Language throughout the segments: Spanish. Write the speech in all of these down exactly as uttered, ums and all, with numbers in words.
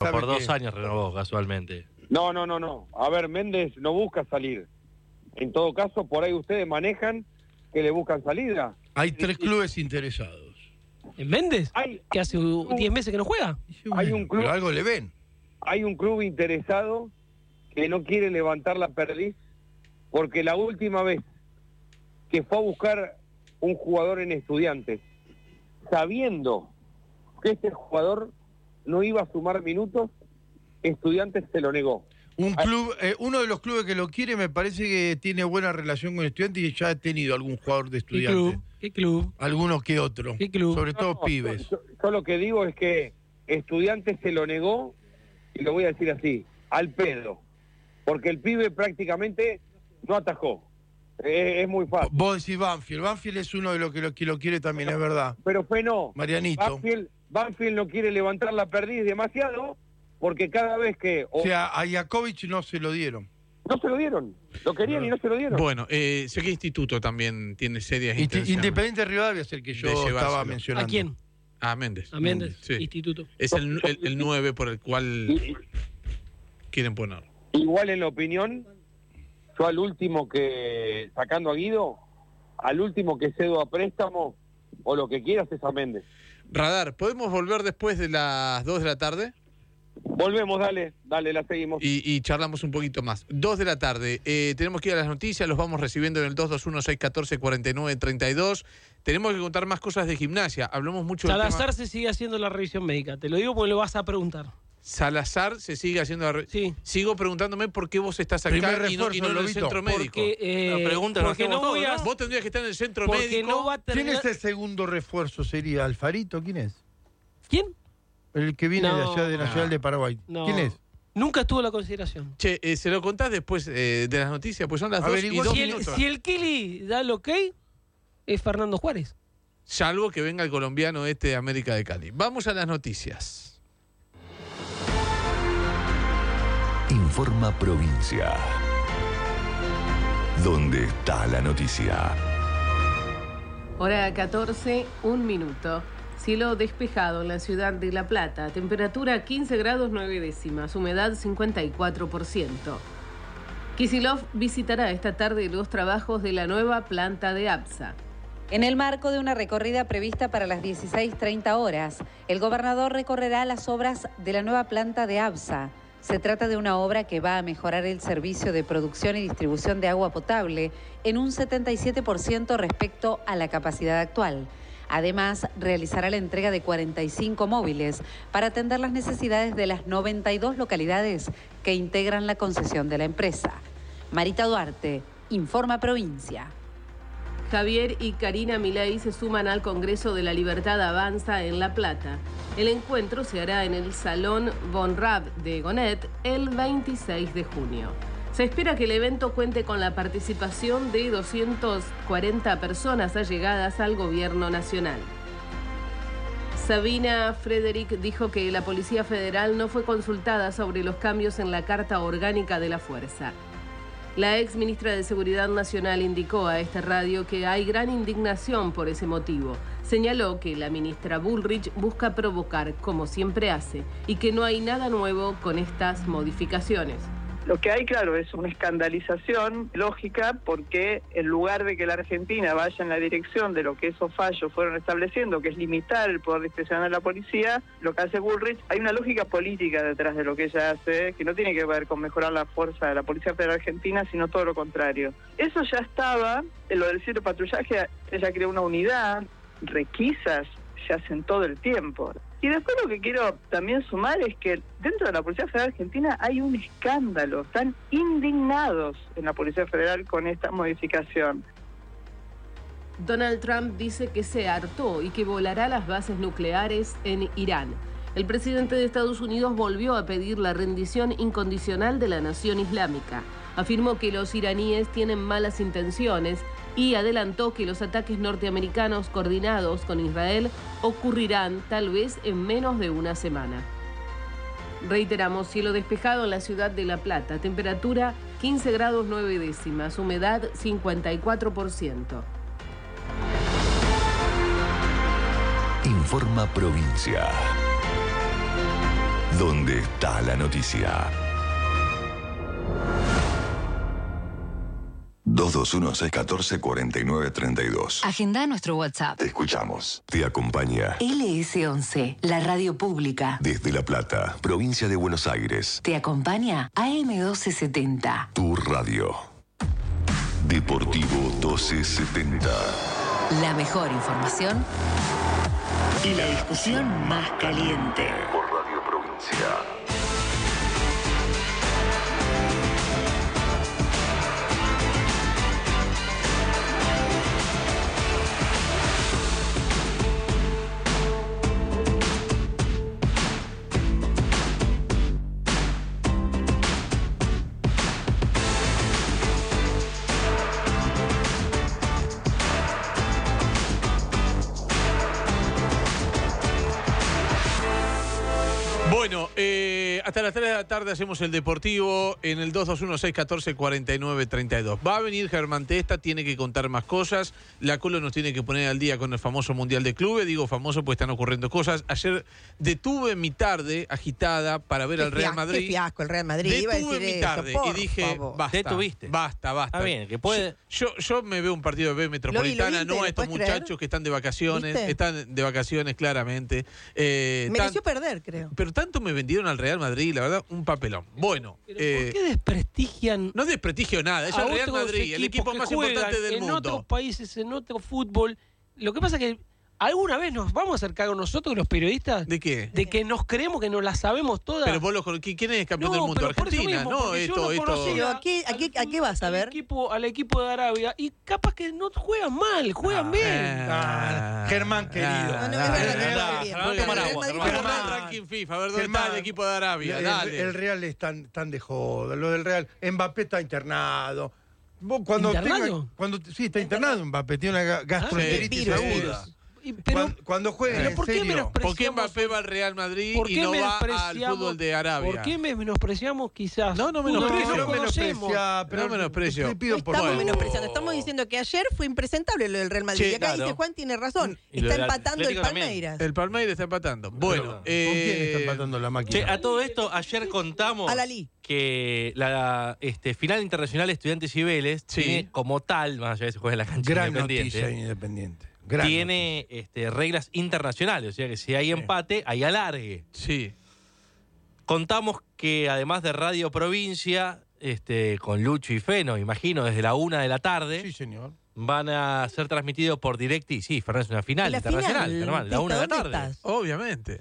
sabe por que... dos años renovó casualmente. No, no, no, no. A ver, Méndez no busca salir. En todo caso, por ahí ustedes manejan que le buscan salida. Hay tres clubes interesados. ¿En Méndez? Hay, ¿Que hace diez meses que no juega? hay un club, Pero algo le ven. hay un club interesado que no quiere levantar la perdiz porque la última vez que fue a buscar un jugador en Estudiantes, sabiendo que este jugador no iba a sumar minutos, Estudiantes se lo negó. Un club, eh, uno de los clubes que lo quiere me parece que tiene buena relación con Estudiantes y ya ha tenido algún jugador de ¿Qué Estudiantes. club? ¿Qué club? Alguno que otro. ¿Qué club? Sobre No, todo no, pibes. Yo, yo lo que digo es que Estudiantes se lo negó, y lo voy a decir así, al pedo. Porque el pibe prácticamente no atajó. Es, es muy fácil. Vos decís Banfield. Banfield es uno de los que lo, que lo quiere también, es verdad. Pero fue no. Marianito. Banfield, Banfield no quiere levantar la perdiz demasiado, porque cada vez que... O sea, a Jakovic no se lo dieron. No se lo dieron. Lo querían y no se lo dieron. Bueno, eh, sé que Instituto también tiene serias Inti- intenciones. Independiente Rivadavia es el que yo de estaba llevárselo. mencionando. ¿A quién? A Méndez. A Méndez, Sí. Instituto. Es el, el, el nueve por el cual Y- quieren ponerlo. Igual en la opinión, yo al último que, sacando a Guido, al último que cedo a préstamo, o lo que quieras, es a Méndez. Radar, ¿podemos volver después de las dos de la tarde? Volvemos, dale, dale, la seguimos. Y, y charlamos un poquito más. dos de la tarde, eh, tenemos que ir a las noticias, los vamos recibiendo en el dos dos uno, seis uno cuatro, cuatro nueve tres dos. Tenemos que contar más cosas de gimnasia. Hablamos mucho del Salazar tema. se sigue haciendo la revisión médica. Te lo digo porque lo vas a preguntar. Salazar se sigue haciendo la re- Sí. Sigo preguntándome por qué vos estás acá Primer y no, y no en el refuerzo, centro Lobito. médico. Porque, eh, La pregunta la porque hacemos no voy todos, a... ¿no? Vos tendrías que estar en el centro Porque médico. no va a ¿Quién terminar... es el segundo refuerzo? ¿Sería Alfarito? ¿Quién es? ¿Quién? El que viene de No. allá de Nacional de Paraguay. No. ¿Quién es? Nunca estuvo la consideración. Che, eh, se lo contás después eh, de las noticias, pues son las dos y Averigua dos Si el, minutos. si el Kili da el ok, es Fernando Juárez. Salvo que venga el colombiano este de América de Cali. Vamos a las noticias. Informa Provincia. ¿Dónde está la noticia? Hora catorce, un minuto. Cielo despejado en la ciudad de La Plata. Temperatura quince grados nueve décimas. Humedad cincuenta y cuatro por ciento. Kicillof visitará esta tarde los trabajos de la nueva planta de APSA. En el marco de una recorrida prevista para las dieciséis treinta horas, el gobernador recorrerá las obras de la nueva planta de APSA. Se trata de una obra que va a mejorar el servicio de producción y distribución de agua potable en un setenta y siete por ciento respecto a la capacidad actual. Además, realizará la entrega de cuarenta y cinco móviles para atender las necesidades de las noventa y dos localidades que integran la concesión de la empresa. Marita Duarte, Informa Provincia. Javier y Karina Milei se suman al Congreso de la Libertad Avanza en La Plata. El encuentro se hará en el Salón Von Raab de Gonet el veintiséis de junio. Se espera que el evento cuente con la participación de doscientas cuarenta personas allegadas al gobierno nacional. Sabina Frederick dijo que la Policía Federal no fue consultada sobre los cambios en la Carta Orgánica de la Fuerza. La ex ministra de Seguridad Nacional indicó a esta radio que hay gran indignación por ese motivo. Señaló que la ministra Bullrich busca provocar, como siempre hace, y que no hay nada nuevo con estas modificaciones. Lo que hay, claro, es una escandalización lógica porque en lugar de que la Argentina vaya en la dirección de lo que esos fallos fueron estableciendo, que es limitar el poder discrecional de la policía, lo que hace Bullrich, hay una lógica política detrás de lo que ella hace, que no tiene que ver con mejorar la fuerza de la Policía Federal Argentina, sino todo lo contrario. Eso ya estaba, en lo del ciberpatrullaje, ella creó una unidad, requisas se hacen todo el tiempo. Y después lo que quiero también sumar es que dentro de la Policía Federal Argentina hay un escándalo. Están indignados en la Policía Federal con esta modificación. Donald Trump dice que se hartó y que volará las bases nucleares en Irán. El presidente de Estados Unidos volvió a pedir la rendición incondicional de la nación islámica. Afirmó que los iraníes tienen malas intenciones y adelantó que los ataques norteamericanos coordinados con Israel ocurrirán tal vez en menos de una semana. Reiteramos, cielo despejado en la ciudad de La Plata, temperatura quince grados nueve décimas, humedad cincuenta y cuatro por ciento. Informa Provincia. donde está la noticia. dos dos uno, seis uno cuatro, cuatro nueve tres dos. Agenda nuestro WhatsApp. Te escuchamos. Te acompaña L S once, la radio pública. desde La Plata, provincia de Buenos Aires. Te acompaña A M doce setenta. Tu radio. Deportivo doce setenta. La mejor información y la discusión más caliente. Por Radio Provincia. Bueno, eh, hasta las tres de la tarde hacemos el Deportivo en el dos dos uno, seis uno cuatro, cuatro nueve tres dos. Va a venir Germán Testa, tiene que contar más cosas. La Colo nos tiene que poner al día con el famoso Mundial de Clubes. Digo famoso porque están ocurriendo cosas. Ayer detuve mi tarde agitada para ver Qué al Real fiasco, Madrid. Qué fiasco el Real Madrid. Iba a Detuve decir mi eso, tarde por y dije, favor. basta, Detuviste. basta, basta. Está bien, que puede- Yo, yo, yo me veo un partido de B Metropolitana, viste, no a ¿lo estos puedes creer? muchachos que están de vacaciones. ¿Viste? Están de vacaciones claramente. Eh, Mereció tan- perder, creo. pero tanto me vendieron al Real Madrid, la verdad, un papelón. Bueno, Pero eh, ¿por qué desprestigian no desprestigio nada, es a el Real otros Madrid, el equipo que más juegan importante del en mundo. otros países, en otro fútbol? Lo que pasa es que alguna vez nos vamos a hacer cargo nosotros, los periodistas, ¿De qué? de que nos creemos que nos las sabemos todas. Pero vos, lo, ¿quién es campeón No, del mundo? pero por eso Argentina, mismo, ¿no? porque yo Esto, no esto. conocía Pero ¿a qué- a qué- a qué vas a al ver? equipo, al equipo de Arabia, y capaz que no juegan mal, juegan bien. Ah, Germán, querido. No, no, es dale, verdad que dale, juega dale, bien. dale, Pero el dale, Real dale, Madrid dale, juega dale, mal. ranking FIFA, a ver dónde Germán, está el equipo de Arabia, el, dale. el Real es tan, tan de joda. Lo del Real. Mbappé está internado. Vos cuando ¿Internado? tenga- cuando, sí, está internado Mbappé. Tiene una ga- gastroenteritis Sí, aguda. Y- pero, Cuando, cuando juegue pero en ¿por qué serio. menospreciamos- ¿Por qué Mbappé va al Real Madrid ¿por y qué no va al menospreciamos- fútbol de Arabia? ¿Por qué me menospreciamos quizás? No, no fútbol menosprecio. que No, no conocemos? menosprecia, pero No menosprecio. te pido No por estamos favor. menospreciando, estamos diciendo que ayer fue impresentable lo del Real Madrid. Che, y acá claro. dice Juan, tiene razón. Y lo Está del empatando el Atlético también. Palmeiras. El Palmeiras está empatando. Bueno, ¿Con eh, quién está empatando la máquina? Che, a todo esto, ayer contamos Al Ali. que la este, final internacional de Estudiantes y Vélez Sí. tiene como tal, más allá de que se juega en la cancha Gran independiente, noticia Independiente. Gran tiene este, reglas internacionales, o sea que si hay empate, hay alargue. sí. Contamos que además de Radio Provincia, este, con Lucho y Feno, imagino, desde la una de la tarde, noticia. Sí, señor. van a ser transmitidos por DirecTV. Sí, Fernández, es una final La internacional, final, normal, la una de la ¿dónde tarde. estás? Obviamente.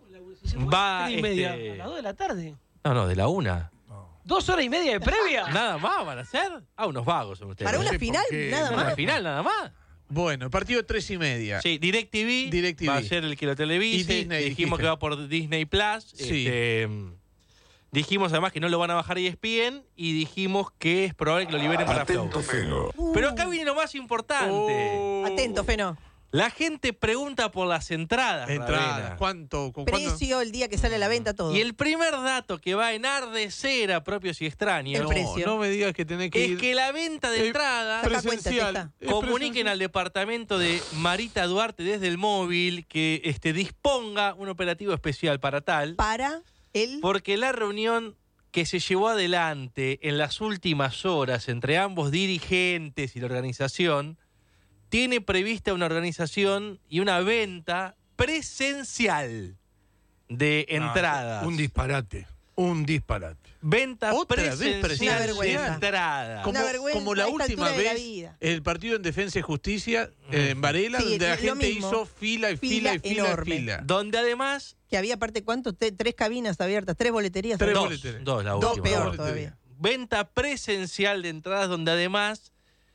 Va, Tres y media, este- a las dos de la tarde. No, no, de la una. ¿Dos horas y media de previa? ¿Nada más van a hacer? Ah, unos vagos son ustedes. Para una sé por final, qué. nada ¿Una más. final nada más? Bueno, partido tres y media. Sí, DirecTV, DirecTV. va a ser el que lo televise. Y Disney, Dijimos dijiste. que va por Disney Plus. Sí. Este, dijimos además que no lo van a bajar E S P N y dijimos que es probable que lo liberen para Flow. Atento, Feno. Pero acá viene lo más importante. Oh. Atento, Feno. La gente pregunta por las entradas. Entrada. Ravena. ¿Cuánto? con cuándo? Precio el día que sale a la venta todo. Y el primer dato que va a enardecer a propios y extraños El No, precio. no me digas que tenés que es ir que la venta de Eh, entradas Saca cuenta, presencial. Testa. Es comuniquen presencial. al departamento de Marita Duarte desde el móvil que este, disponga un operativo especial para tal, Para el... porque la reunión que se llevó adelante en las últimas horas entre ambos dirigentes y la organización tiene prevista una organización y una venta presencial de entradas. Un disparate. Un disparate. Venta Otra vez presencial Una de vergüenza. entradas. Como, Una vergüenza como la a esta última altura de la vez, vida. el partido en Defensa y Justicia eh, en Varela, Sí, donde la lo gente mismo. hizo fila y Fila fila y fila enorme. y fila. Donde además Que había aparte, ¿cuánto? Te- tres cabinas abiertas, tres boleterías. Tres abiertas. dos, boleterías. dos, la Dos última. peor boletería. todavía. Venta presencial de entradas donde además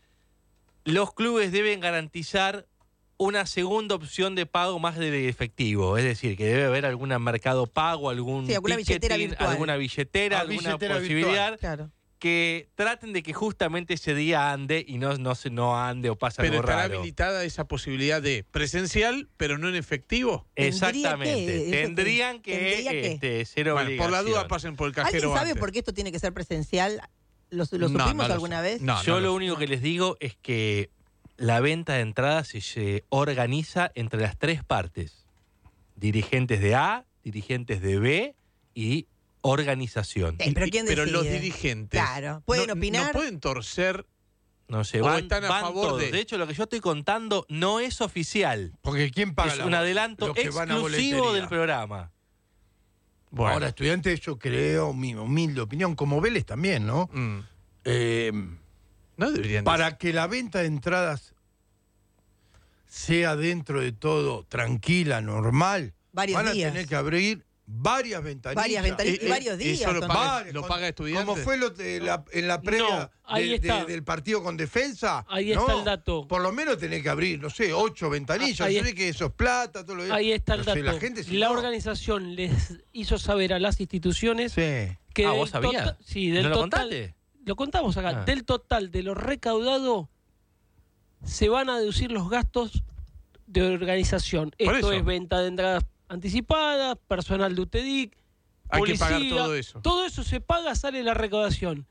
los clubes deben garantizar una segunda opción de pago más de efectivo, es decir, que debe haber algún mercado pago, algún Sí, alguna billetera ticketing, virtual. alguna billetera, Ah, alguna billetera posibilidad Claro. que traten de que justamente ese día ande y no, no, se, no ande o pase Pero algo estará raro. habilitada esa posibilidad de presencial, pero no en efectivo. Exactamente. ¿Tendría que? Tendrían que, ¿Tendría que? este, ser Bueno, por la obligación. duda pasen por el ¿Alguien cajero sabe antes. por qué esto tiene que ser presencial? ¿Lo, lo No, supimos no lo alguna sé. vez? No, Yo no lo lo único que les digo es que la venta de entradas se, se organiza entre las tres partes. Dirigentes de A, dirigentes de B y organización. Sí, pero ¿quién Pero los decide? dirigentes Claro, ¿pueden no, opinar? no pueden torcer. No sé, O van, están a van favor todos. de- De hecho, lo que yo estoy contando no es oficial. Porque ¿quién paga Es la un bola? adelanto Los que van a exclusivo boletería. del programa. Bueno, Ahora, estudiantes, yo creo, mi humilde opinión, como Vélez también, ¿no? mm, Eh, no deberían. para que la venta de entradas sea dentro de todo tranquila, normal, Varios van a días. tener que abrir varias ventanillas. Varias ventanillas y Eh, varios eh, días. eso lo son- paga- Varias, lo con- paga Estudiantes. Como fue lo de la- en la previa No, ahí de- de- está. del partido con Defensa. Ahí ¿no? está el dato. Por lo menos tenés que abrir, no sé, ocho ventanillas. Ah, ahí Yo es- sé que eso es plata, todo lo demás. Ahí está el Pero dato. si la gente, si la no- organización les hizo saber a las instituciones Sí. que Ah, del ¿vos sabías? tota- sí, del ¿No lo total, contaste? Lo contamos acá. Ah. Del total de lo recaudado se van a deducir los gastos de organización. Por Esto eso. es venta de entradas anticipadas, personal de U T E D I C, Hay que policía, pagar todo eso. Todo eso se paga, sale la recaudación.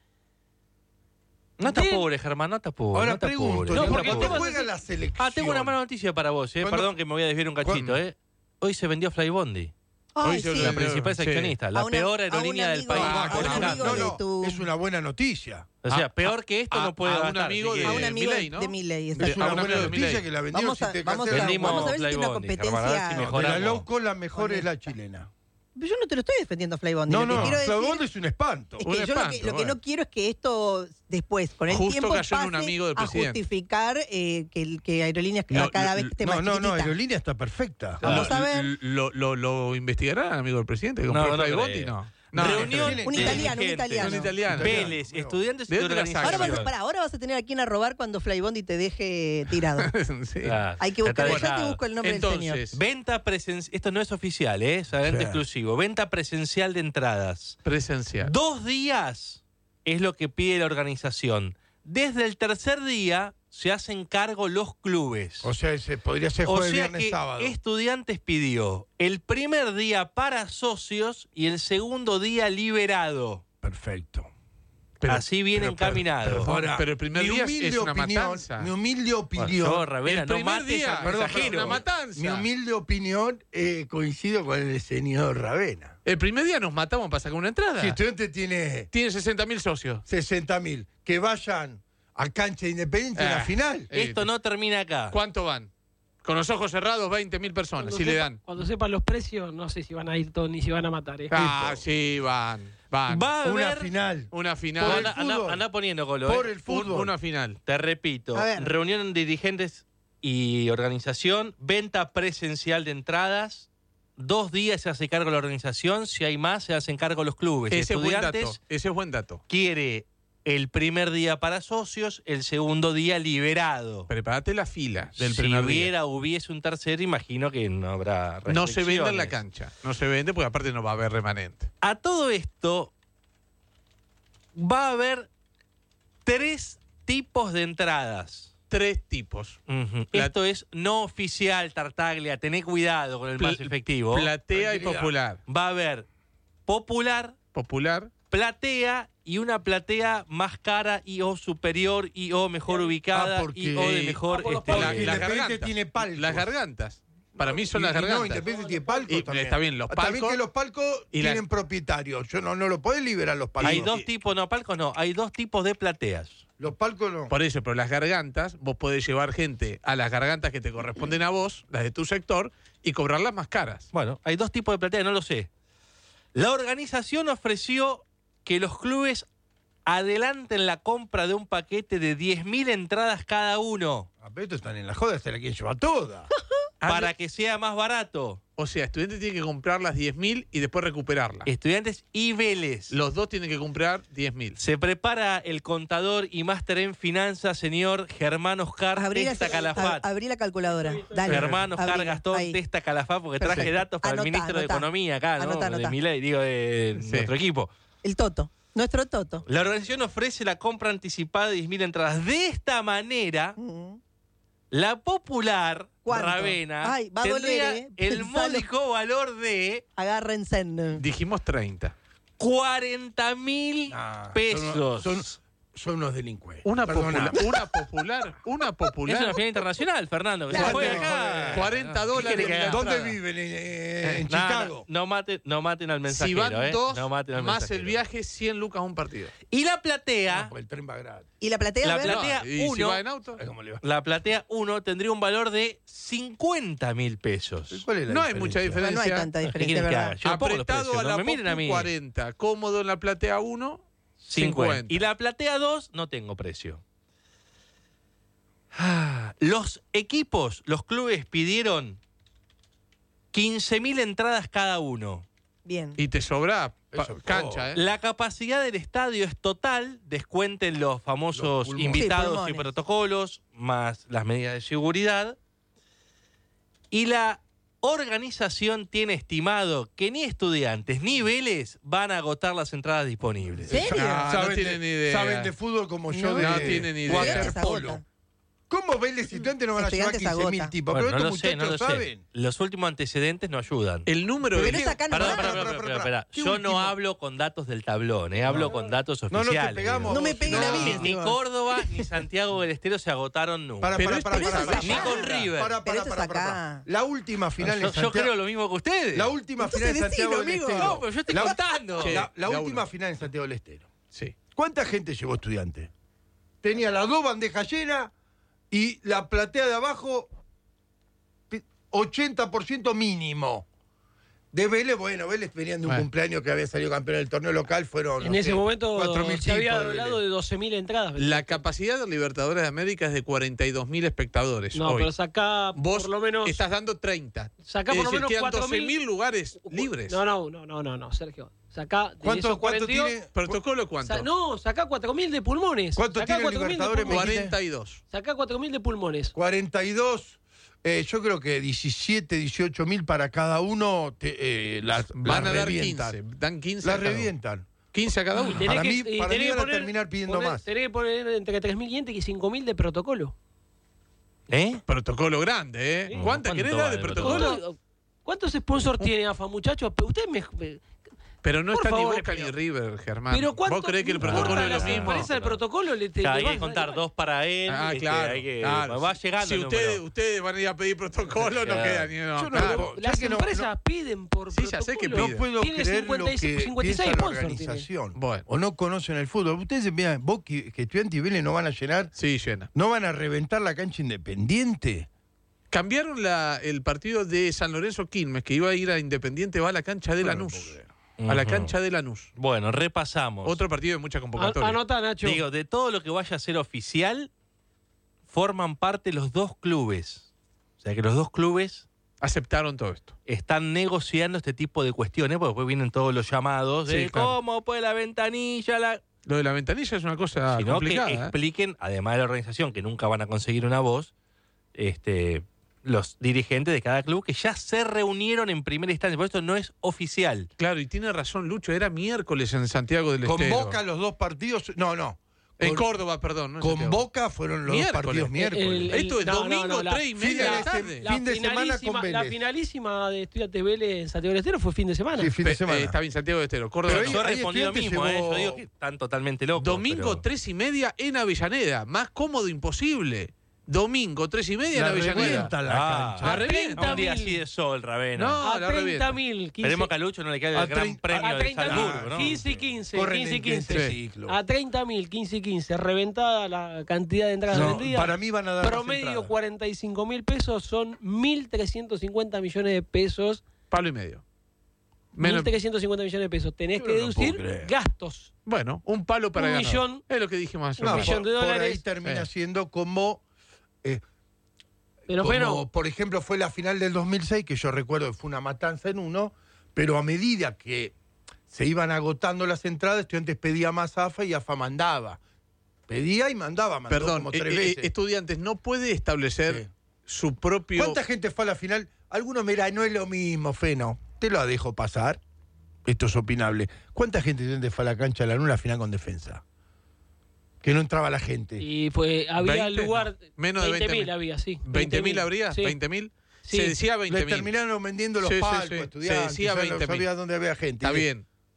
No te Del- apures, Germán, no te apures. Ahora no te pregunto, apures, No, no te porque apures. cuando te vas a juega hacer- la selección. Ah, tengo una mala noticia para vos, eh. ¿Cuándo- Perdón que me voy a desviar un cachito, ¿Cuándo? eh. Hoy se vendió Flybondi, Ay, Hoy se sí. la Sí. principal Sí. seccionista, la A una- peor a un aerolínea del amigo- país. a un Colgando. amigo No, de no, tu- es una buena noticia. O sea, A- peor que esto a- no puede a un gastar, amigo si de A un quiere. amigo Milei, ¿no? de Milei. De- exacto. Es una a un buena amigo de noticia Milei. que la vendieron Vamos a, sin te vamos, a, casé. Vendimos vamos a ver si tiene una Flybondi, Germán, a ver si competencia. De mejoramos. la low cost, la mejor es la chilena. Yo no te lo estoy defendiendo, Flybondi. No, Lo que no, quiero decir Flybondi es un espanto. es Un que yo lo que, espanto, lo que bueno. no quiero es que esto después, con el Justo tiempo, cayó en pase un amigo del a presidente. justificar eh, que, el- que Aerolíneas No, cada vez lo- esté No, más no, no, chiquitita. Aerolínea está perfecta. Vamos a ver. ¿Lo, lo, lo investigará, amigo del presidente? No, ¿Compró no Flybondi? creo. No. No, Reunión Un de italiano, un dirigentes. italiano. Son italianos. Vélez, No. estudiantes ¿De y dónde la sacan? Ahora vas, a, organización. pará, ahora vas a tener a quien a robar cuando Flybondi te deje tirado. Sí. Claro, Hay que ya buscar, está ya te dejado. busco el nombre del señor. Entonces, Venta presencial, esto no es oficial, ¿eh? Es agente Sí. exclusivo. Venta presencial de entradas. presencial. Dos días es lo que pide la organización. Desde el tercer día se hacen cargo los clubes. O sea, ese podría ser O jueves, sea viernes, que sábado. Estudiantes pidió el primer día para socios y el segundo día liberado. Perfecto. Pero- Así viene pero- pero- encaminado. pero- ahora, Pero el primer mi día humilde es una opinión, matanza. Mi humilde Bueno, opinión. yo, Ravena, El no primer mates día al es mensajero. una matanza. Mi humilde opinión eh, coincido con el señor Ravena. El primer día nos matamos para sacar una entrada. Si estudiante tiene Tiene sesenta mil socios. sesenta mil, que vayan a cancha de Independiente en la Ah. final. Eh, Esto no termina acá. ¿Cuánto van? Con los ojos cerrados, veinte mil personas, Cuando si le sepa- dan. Cuando sepan los precios, no sé si van a ir todos ni si van a matar. ¿eh? Ah, sí, van. Van. Va a Una haber... final. Una Por final. el Anda, anda- fútbol. anda poniendo, Colo. Por eh. el Un- fútbol. una final. Te repito, A ver. reunión de dirigentes y organización, venta presencial de entradas, dos días se hace cargo la organización, si hay más se hacen cargo los clubes. Ese es buen dato. Estudiantes Ese es buen dato. quiere el primer día para socios, el segundo día liberado. Prepárate la fila del si primer hubiera, hubiese un tercero, imagino que no habrá día. No se vende en la restricciones. cancha. No se vende porque aparte no va a haber remanente. A todo esto, va a haber tres tipos de entradas. Tres tipos. Ujú. La- Esto es no oficial, Tartaglia. Tené cuidado con el más Pl- efectivo. Platea y Tranquilidad. popular. Va a haber popular, Popular. platea y una platea más cara y o superior y o mejor ubicada Ah, porque- y o de mejor Ah, por los este, palcos. La- Porque las Independiente gargantas. tiene palcos. Las gargantas. Para mí son Y- las y No, gargantas. Independiente tiene palcos Y- también. está bien, los También palcos- que los palcos y la- tienen propietarios. Yo no, no lo pueden liberar los palcos. Hay dos tipos, no, palcos no, hay dos tipos de plateas. Los palcos no. Por eso, pero las gargantas, vos podés llevar gente a las gargantas que te corresponden a vos, las de tu sector, y cobrarlas más caras. Bueno, hay dos tipos de plateas, no lo sé. La organización ofreció que los clubes adelanten la compra de un paquete de diez mil entradas cada uno Ah, pero estos están en la joda, se la quieren llevar toda. para que sea más barato. O sea, estudiantes tienen que comprar las diez mil y después recuperarlas. Estudiantes y Vélez. Los dos tienen que comprar diez mil. Se prepara el contador y máster en finanzas, señor Germán Oscar Abrí la, Testa Calafat. a- abrí la calculadora. Dale. Germán Oscar Abrila. Gastón Ahí. Testa Calafat, porque traje Perfecto. datos para Anotá, el ministro de anotá. Economía acá, ¿no? Anotá, anotá. De Milei, digo, de Sí. nuestro equipo. El Toto. Nuestro Toto. La organización ofrece la compra anticipada de diez mil entradas. De esta manera, Mm. la popular ¿Cuánto? Ravena Ay, va a tendría doler, ¿eh? el Pensalo. módico valor de Agárrense. Dijimos treinta. cuarenta mil Ah, pesos. Son, son, son unos delincuentes. Una Perdóname. popular, una popular, una popular. Es una final internacional, Fernando, que se Claro. juega acá. cuarenta ¿Qué dólares. quiere que haga? ¿Dónde entrada. viven? ¿En, eh, en No, Chicago? No, no maten, no maten al Si mensajero, van ¿eh? dos, No maten al más mensajero. el viaje, cien lucas un partido. Y la platea, No, pues el tren va gratis. ¿Y la platea? La a ver? platea- No, ¿y si uno. va en auto? ¿Cómo le va? la platea uno tendría un valor de cincuenta mil pesos. ¿Cuál es la No hay mucha diferencia? No, no hay diferencia. tanta ¿Qué diferencia, quieren que ¿verdad? haga? Yo pongo los Apretado precios, a no la me miren a Popu mí. cuarenta, cómodo en la platea uno, cincuenta. cincuenta. Y la platea dos no tengo precio. Ah, Los equipos, los clubes pidieron quince mil entradas cada uno. Bien. Y te sobra pa- Eso es cancha, ¿eh? La capacidad del estadio es total, descuenten los famosos Los pulmones. invitados Sí, y pulmones. protocolos, más las medidas de seguridad. Y la organización tiene estimado que ni Estudiantes ni Vélez van a agotar las entradas disponibles. ¿Serio? No, no saben, tienen de, ni idea. saben de fútbol como yo No. de No tienen ni idea. Estudiantes waterpolo. agota. ¿Cómo Vélez y Estudiantes no van a llevar Estudiantes quince mil agota. tipos? Bueno, Pero no estos lo sé, no lo muchachos sé. saben. Los últimos antecedentes no ayudan. El número Pero de... no es acá Pará, nomás. pará, pará, pará, pará, pará, pará. pará. ¿Qué Yo último? no hablo con datos del tablón, eh, hablo con datos No, no oficiales. te pegamos. No me peguen a mí, Ni, no. ni Córdoba ni Santiago del Estero se agotaron nunca. Para, Pero para, esto para, es para, acá. Ni con River. Para, Pero para, esto es para, para, acá. para. La última final yo, en yo Santiago. creo lo mismo que ustedes. La última Entonces final en Santiago decilo, del amigo. Estero. No, pero yo estoy La- contando. Sí. La, la la última una. final en Santiago del Estero. Sí. ¿Cuánta gente llevó Estudiantes? Tenía las dos bandejas llenas y la platea de abajo pi- ochenta por ciento mínimo. De Vélez, bueno, Vélez venían de un Bueno. cumpleaños que había salido campeón del torneo local, fueron En no ese sé, momento cuatro mil se había tipos de hablado Vélez. de doce mil entradas. La capacidad de Libertadores de América es de cuarenta y dos mil espectadores No, hoy. pero sacá Vos por lo menos... estás dando treinta. Sacá es por lo decir, menos quedan cuatro doce mil lugares libres. No, no, no, no, no, no, Sergio. Sacá de ¿Cuánto, esos cuánto cuarenta y dos, tiene? ¿Protocolo cuánto? sa- no, sacá cuatro mil de pulmones. ¿Cuánto Sacá tiene cuatro mil de Libertadores, me pulmones. cuarenta y dos. Sacá cuatro mil de pulmones. cuarenta y dos, eh, yo creo que diecisiete, dieciocho mil para cada uno, te, eh, las, Van las a dar revientan. quince. Dan quince Las a cada uno. revientan. quince a cada Y uno. tenés Para que- mí- y para tenés mí que van a poner- terminar pidiendo poner- más. Tenés que poner entre tres mil quinientos y cinco mil de protocolo. ¿Eh? Protocolo grande, ¿eh? Sí. ¿Cuánta ¿Cuánto querés dar de vale el protocolo? protocolo? ¿Cuántos sponsors tiene AFA, muchachos? Ustedes me... me- Pero no Por está favor, ni Boca pero- ni River, Germán. Pero ¿cuánto ¿Vos creés que el no protocolo importa es lo la mismo? empresa del protocolo? Le, te, Claro, le hay vas que a- contar dos para él. Ah, este, claro. hay que- claro. Va llegando Si el ustedes, número. ustedes van a ir a pedir protocolo, no Claro. queda ni uno. Yo no Claro. puedo- Las ya que no- empresas no- piden por Sí, ya sé que protocolo. No puedo Tiene creer cincuenta y lo seis, que cincuenta y seis piensa la sponsors. tiene. organización. Bueno. O no conocen el fútbol. Ustedes empiezan, vos que, que Estudiantes y Vélez no van a llenar, Sí, llena. no van a reventar la cancha Independiente. Cambiaron la, el partido de San Lorenzo Quilmes, que iba a ir a Independiente, va a la cancha de No, no Lanús. puedo creer. A la Ujú. cancha de Lanús. Bueno, repasamos. Otro partido de mucha convocatoria. A- Anotá, Nacho. Digo, de todo lo que vaya a ser oficial, forman parte los dos clubes. O sea que los dos clubes Aceptaron todo esto. están negociando este tipo de cuestiones, porque después vienen todos los llamados de Sí, claro. cómo pues la ventanilla, la... Lo de la ventanilla es una cosa sino complicada. que ¿eh? expliquen, además de la organización, que nunca van a conseguir una voz, este, los dirigentes de cada club que ya se reunieron en primera instancia. Por esto no es oficial. Claro, y tiene razón Lucho, era miércoles en Santiago del Estero. Convoca los dos partidos. No, no. En Con- Córdoba, perdón. no en Santiago. Convoca fueron los Miércoles. dos partidos miércoles. El- el- Esto es no, no, domingo, no, la- tres y fin media de de la la tarde. sem- fin de semana finalísima- con La Vélez. finalísima de Estudiantes Vélez en Santiago del Estero fue fin de semana. Sí, fin de Pe- semana. eh, está bien, Santiago del Estero. Córdoba. Pero no. Yo ahí respondí lo Estudiantes mismo, ¿eh? llevó- Yo digo que están totalmente locos. Domingo, pero- tres y media en Avellaneda. Más cómodo imposible. Domingo, tres y media en La Avellaneda. revienta la Ah, cancha. La revienta. Un día así de sol, Ravena. No, a la treinta revienta. mil. Esperemos que a Lucho no le caiga A el gran trein- premio a de treinta mil, Salzburgo, ¿no? quince y quince, Corren quince y en quince. ese Sí. ciclo. A treinta mil, quince y quince. Reventada la cantidad de entradas No, vendidas. para mí van a dar más Promedio entradas. cuarenta y cinco mil pesos, son mil trescientos cincuenta millones de pesos. Palo y medio. Menos- mil trescientos cincuenta millones de pesos. Tenés Yo que no deducir puedo creer. gastos. Bueno, un palo para Un ganar. millón- Es lo que dijimos hace un No, rato. millón por, de por dólares. ahí termina Sí. siendo como, eh, Pero como, bueno, por ejemplo, fue la final del dos mil seis, que yo recuerdo que fue una matanza en uno, pero a medida que se iban agotando las entradas, Estudiantes pedía más A F A y A F A mandaba. Pedía y mandaba, mandó Perdón, como eh, tres eh, veces. Estudiantes no puede establecer Sí. su propio... ¿Cuánta gente fue a la final? Algunos, mira, no es lo mismo, Feno. Te lo dejo pasar. Esto es opinable. ¿Cuánta gente de Estudiantes fue a la cancha de la Luna a la final con Defensa? Que no entraba la gente. y fue, había veinte, lugar. no, menos de veinte mil mil. había, sí. ¿veinte mil habría? Sí. ¿veinte mil? Sí. Se decía veinte Les mil. terminaron vendiendo los Sí, sí, palcos, sí. estudiantes. Se decía ya no veinte mil. sabía dónde había gente. Está Y- bien.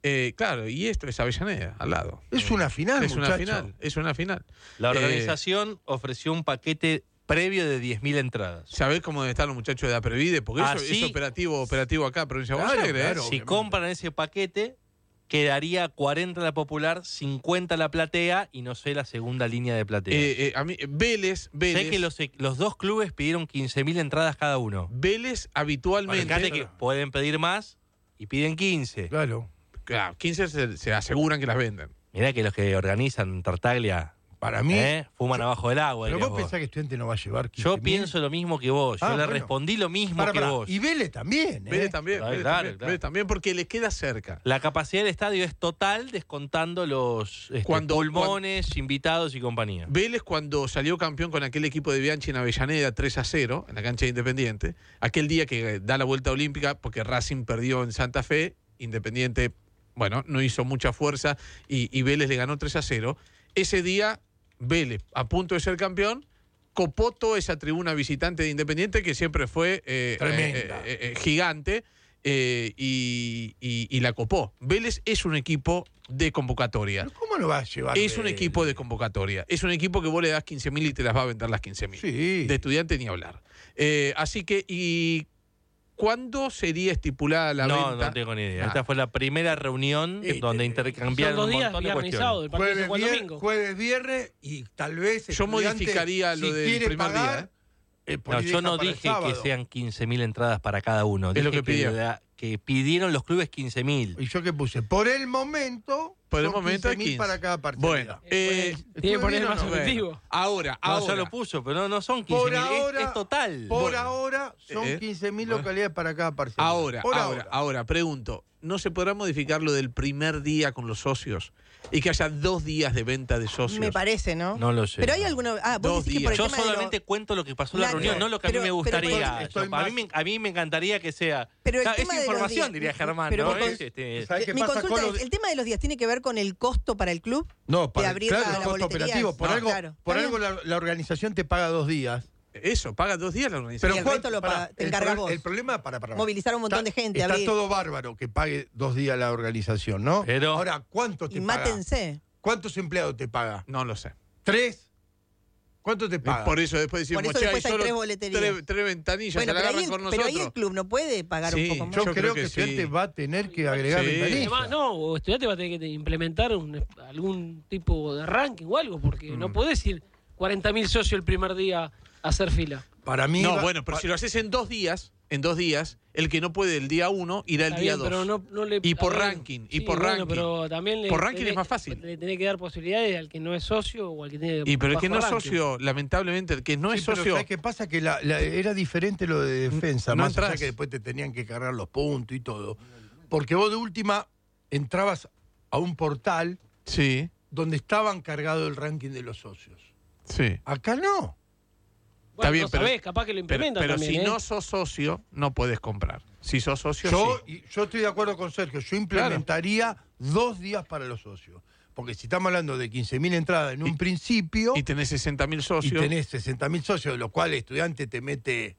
Eh, claro, y esto es Avellaneda, al lado. Es una final, Es una muchacho. final, es una final. La Eh, organización ofreció un paquete previo de diez mil entradas. ¿Sabés cómo deben estar los muchachos de Aprevide? Porque eso Así- es operativo, operativo acá, provincia de Claro, Buenos Aires. ¿eh? claro. Si obviamente. compran ese paquete, quedaría cuarenta la popular, cincuenta la platea y no sé la segunda línea de platea. Eh, eh, a mí, Vélez, Vélez, sé que los, los dos clubes pidieron quince mil entradas cada uno. Vélez habitualmente... Fíjate que pueden pedir más y piden quince. Claro. Claro, quince se, se aseguran que las venden. Mirá que los que organizan Tartaglia Para mí. ¿eh? fuman yo- abajo del agua. Pero dirías vos vos. pensás que Estudiante no va a llevar quince Yo mil. pienso lo mismo que vos. Yo Ah, le bueno. respondí lo mismo Pará, que pará. vos. Y Vélez también, ¿eh? Vélez también, Claro, Vélez, claro, también claro. Vélez también, porque les queda cerca. La capacidad del estadio es total, descontando los este, Cuando- pulmones, invitados y compañía. Vélez, cuando salió campeón con aquel equipo de Bianchi en Avellaneda tres a cero, en la cancha de Independiente, aquel día que da la vuelta olímpica, porque Racing perdió en Santa Fe, Independiente, bueno, no hizo mucha fuerza y, y Vélez le ganó tres a cero. Ese día, Vélez, a punto de ser campeón, copó toda esa tribuna visitante de Independiente, que siempre fue eh, Tremenda. eh, eh, eh, gigante, eh, y, y- y la copó. Vélez es un equipo de convocatoria. ¿Pero ¿Cómo lo va a llevar? Es un Vélez? equipo de convocatoria. Es un equipo que vos le das quince mil y te las va a vender las quince mil. Sí. De estudiante ni hablar. Eh, así que, ¿y cuándo sería estipulada la no, venta? no tengo ni idea. Ah. Esta fue la primera reunión Eh, donde eh, intercambiaron Son dos un días, montón de viernes y cuestiones. sábado. El partido se Jueves, juega el vier- domingo. jueves, viernes y tal vez. Yo Estudiante, modificaría lo si del quiere primer pagar, día, eh, por No, ahí yo deja no para el dije que sábado. sean quince mil entradas para cada uno. Es Dije lo que pidió. la- que pidieron los clubes quince mil. ¿Y yo qué puse? Por el momento. Por el son momento hay quince mil quince. para cada partido. Bueno, eh, Tiene que poner bien o más no? objetivo. bueno, ahora, No, ahora. ya lo puso, pero no, no son quince Por mil. ahora, Es, es total. Por Bueno. ahora son Eh, quince mil bueno. localidades para cada parcela. Ahora, Por ahora, ahora, pregunto, ¿no se podrá modificar lo del primer día con los socios? Y que haya dos días de venta de socios. Me parece, ¿no? No lo sé. Pero hay alguna. Ah, vos Dos decís que por el Yo tema de lo- solamente cuento lo que pasó en la Nacho, reunión, no lo que a mí pero- me pero gustaría. estoy- estoy Yo- a, mí más- me, a mí me encantaría que sea. Pero el Claro, tema es de los información, días- diría Germán, pero ¿no? mi Es, cons- este, ¿Sabés qué Mi pasa consulta con es, los- ¿el tema de los días tiene que ver con el costo para el club? No, para abrir claro, la- el la costo boletería. operativo. Por No, algo, claro. por Está algo la, la organización te paga dos días. Eso, paga dos días la organización. Y el ¿cuál- resto lo pará, paga- te el encargas pro- vos. El problema, para, para, Movilizar a un montón está, de gente, Está abrir. todo bárbaro que pague dos días la organización, ¿no? Pero- Ahora, ¿cuánto te Y paga? mátense. ¿Cuántos empleados te paga? No lo sé. ¿Tres? ¿Cuánto te paga? Por eso después decimos, Por eso che, después hay solo tres boleterías. tres, tres ventanillas, Bueno, se la pero ahí, agarran el, con pero nosotros. ahí el club no puede pagar Sí, un poco más. Yo, Yo creo creo que, que Estudiante sí. va a tener que agregar Sí. ventanillas. Además, no, o estudiante va a tener que implementar un- algún tipo de ranking o algo, porque Mm. no podés ir cuarenta mil socios el primer día a hacer fila. Para mí. No, va- bueno, pero pa- si lo haces en dos días, en dos días, el que no puede el día uno irá el Está día bien, dos. pero no, no le- Y por a ver, ranking, y sí, por bueno, ranking. pero también le Por ranking tenés- es más fácil. Le tenés que dar posibilidades al que no es socio o al que tiene Y pero el que no bajo es ranking. socio, lamentablemente, el que no Sí, es pero socio. ¿sabes qué pasa? Que la- la- era diferente lo de defensa, No más allá entras. que después te tenían que cargar los puntos y todo. Porque vos de última entrabas a un portal Sí, donde estaban cargado el ranking de los socios. sí. Acá no. Bueno, bien, no pero- sabés, capaz que lo Pero, implementan pero también, si ¿eh? no sos socio, no podés comprar. Si sos socio, Yo, sí. y- yo estoy de acuerdo con Sergio, yo implementaría dos días para los socios. Porque si estamos hablando de quince mil entradas en un Y- principio Y tenés sesenta mil y socios. tenés sesenta mil socios, de los cuales el estudiante te mete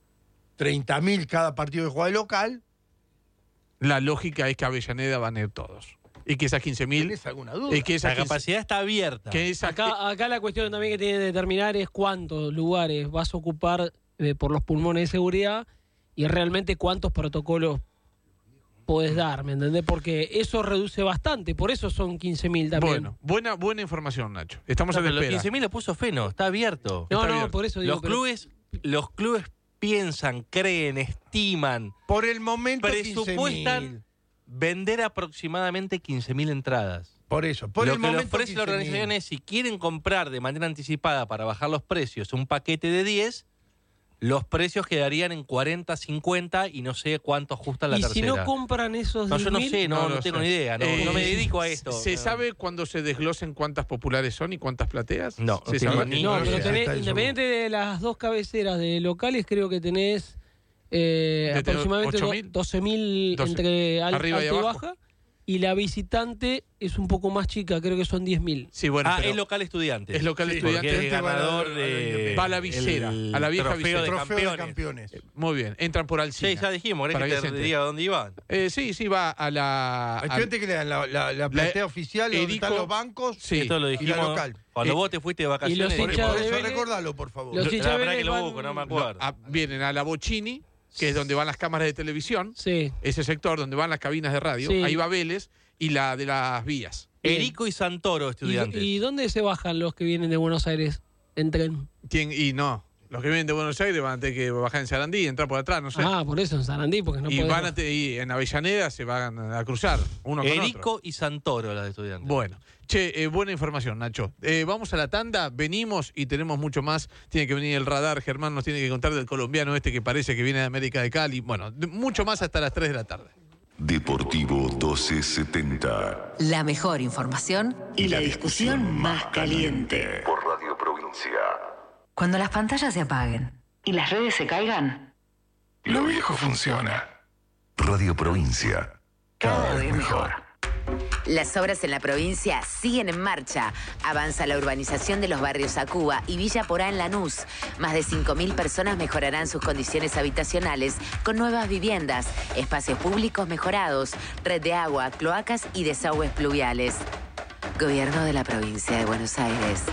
treinta mil cada partido que juega de local, La lógica es que a Avellaneda van a ir todos. Y que esas quince mil. ¿tenés alguna duda? Y que esas La quince capacidad está abierta. que esa- Acá, acá la cuestión también que tiene que determinar es cuántos lugares vas a ocupar eh, por los pulmones de seguridad y realmente cuántos protocolos podés dar, ¿me entendés? Porque eso reduce bastante, por eso son quince mil también. Bueno, buena, buena información, Nacho. Estamos No, a la pero los espera. quince mil lo puso Feno, está abierto. no, está no, abierto. por eso digo. Los pero- clubes, los clubes piensan, creen, estiman, Por el momento presupuestan quince mil. vender aproximadamente quince mil entradas. Por eso, por Lo el que le momento ofrece la quince mil. organización es, si quieren comprar de manera anticipada para bajar los precios un paquete de diez, los precios quedarían en cuarenta, cincuenta y no sé cuánto ajusta la y tercera. si no compran esos No, yo no diez mil, sé, no, No no, lo tengo sé. ni idea, no, Eh, no me dedico a esto. ¿Se sabe cuándo se desglosen cuántas populares son y cuántas plateas? No, no ¿Se tengo sabe? ni No, No pero sé, tenés, está eso. independiente de las dos cabeceras de locales, creo que tenés eh, De tener aproximadamente ocho do- mil. doce mil doce. entre al- Arriba y alta y abajo. baja. y la visitante es un poco más chica, creo que son diez mil. Sí, bueno, ah, pero es local estudiante. es local Sí, estudiante. Porque es ganador va a la- de... va a la visera, el a la vieja trofeo visera. de Trofeo de campeones. campeones. Muy bien, entran por Alcina. Sí, ya dijimos, ¿querés Para que que te se entre. diga dónde iban? Eh, sí, sí, va a la... Al al- estudiante que le dan la, la, la platea oficial, donde Erico- están los bancos. Sí. Esto lo y la dijimos local. cuando Eh, vos te fuiste de vacaciones. los Por, hinchas por de eso Vélez- recordalo, por favor. Los Lo- hinchas la de verdad que Vélez lo van- busco, no me No, acuerdo. a- vienen a la Bocini, que es donde van las cámaras de televisión, Sí. ese sector donde van las cabinas de radio, Sí. ahí va Vélez, y la de las vías. Erico y Santoro, ¿Y, estudiantes. ¿Y dónde se bajan los que vienen de Buenos Aires en tren? Tien- y no, los que vienen de Buenos Aires van a tener que bajar en Sarandí y entrar por atrás, no sé. Ah, por eso en Sarandí, porque no y podés- van a te- y en Avellaneda se van a cruzar, uno con Erico otro. y Santoro, la de estudiantes. Bueno, che, eh, buena información, Nacho. Eh, vamos a la tanda, venimos y tenemos mucho más. Tiene que venir el radar, Germán nos tiene que contar del colombiano este que parece que viene de América de Cali. Bueno, de- mucho más hasta las tres de la tarde. Deportivo doce setenta. La mejor información y la discusión más caliente. Por Radio Provincia. Cuando las pantallas se apaguen y las redes se caigan, Lo viejo funciona. Radio Provincia. cada vez mejor. Las obras en la provincia siguen en marcha. Avanza la urbanización de los barrios Acuba y Villa Porá en Lanús. Más de cinco mil personas mejorarán sus condiciones habitacionales con nuevas viviendas, espacios públicos mejorados, red de agua, cloacas y desagües pluviales. Gobierno de la provincia de Buenos Aires.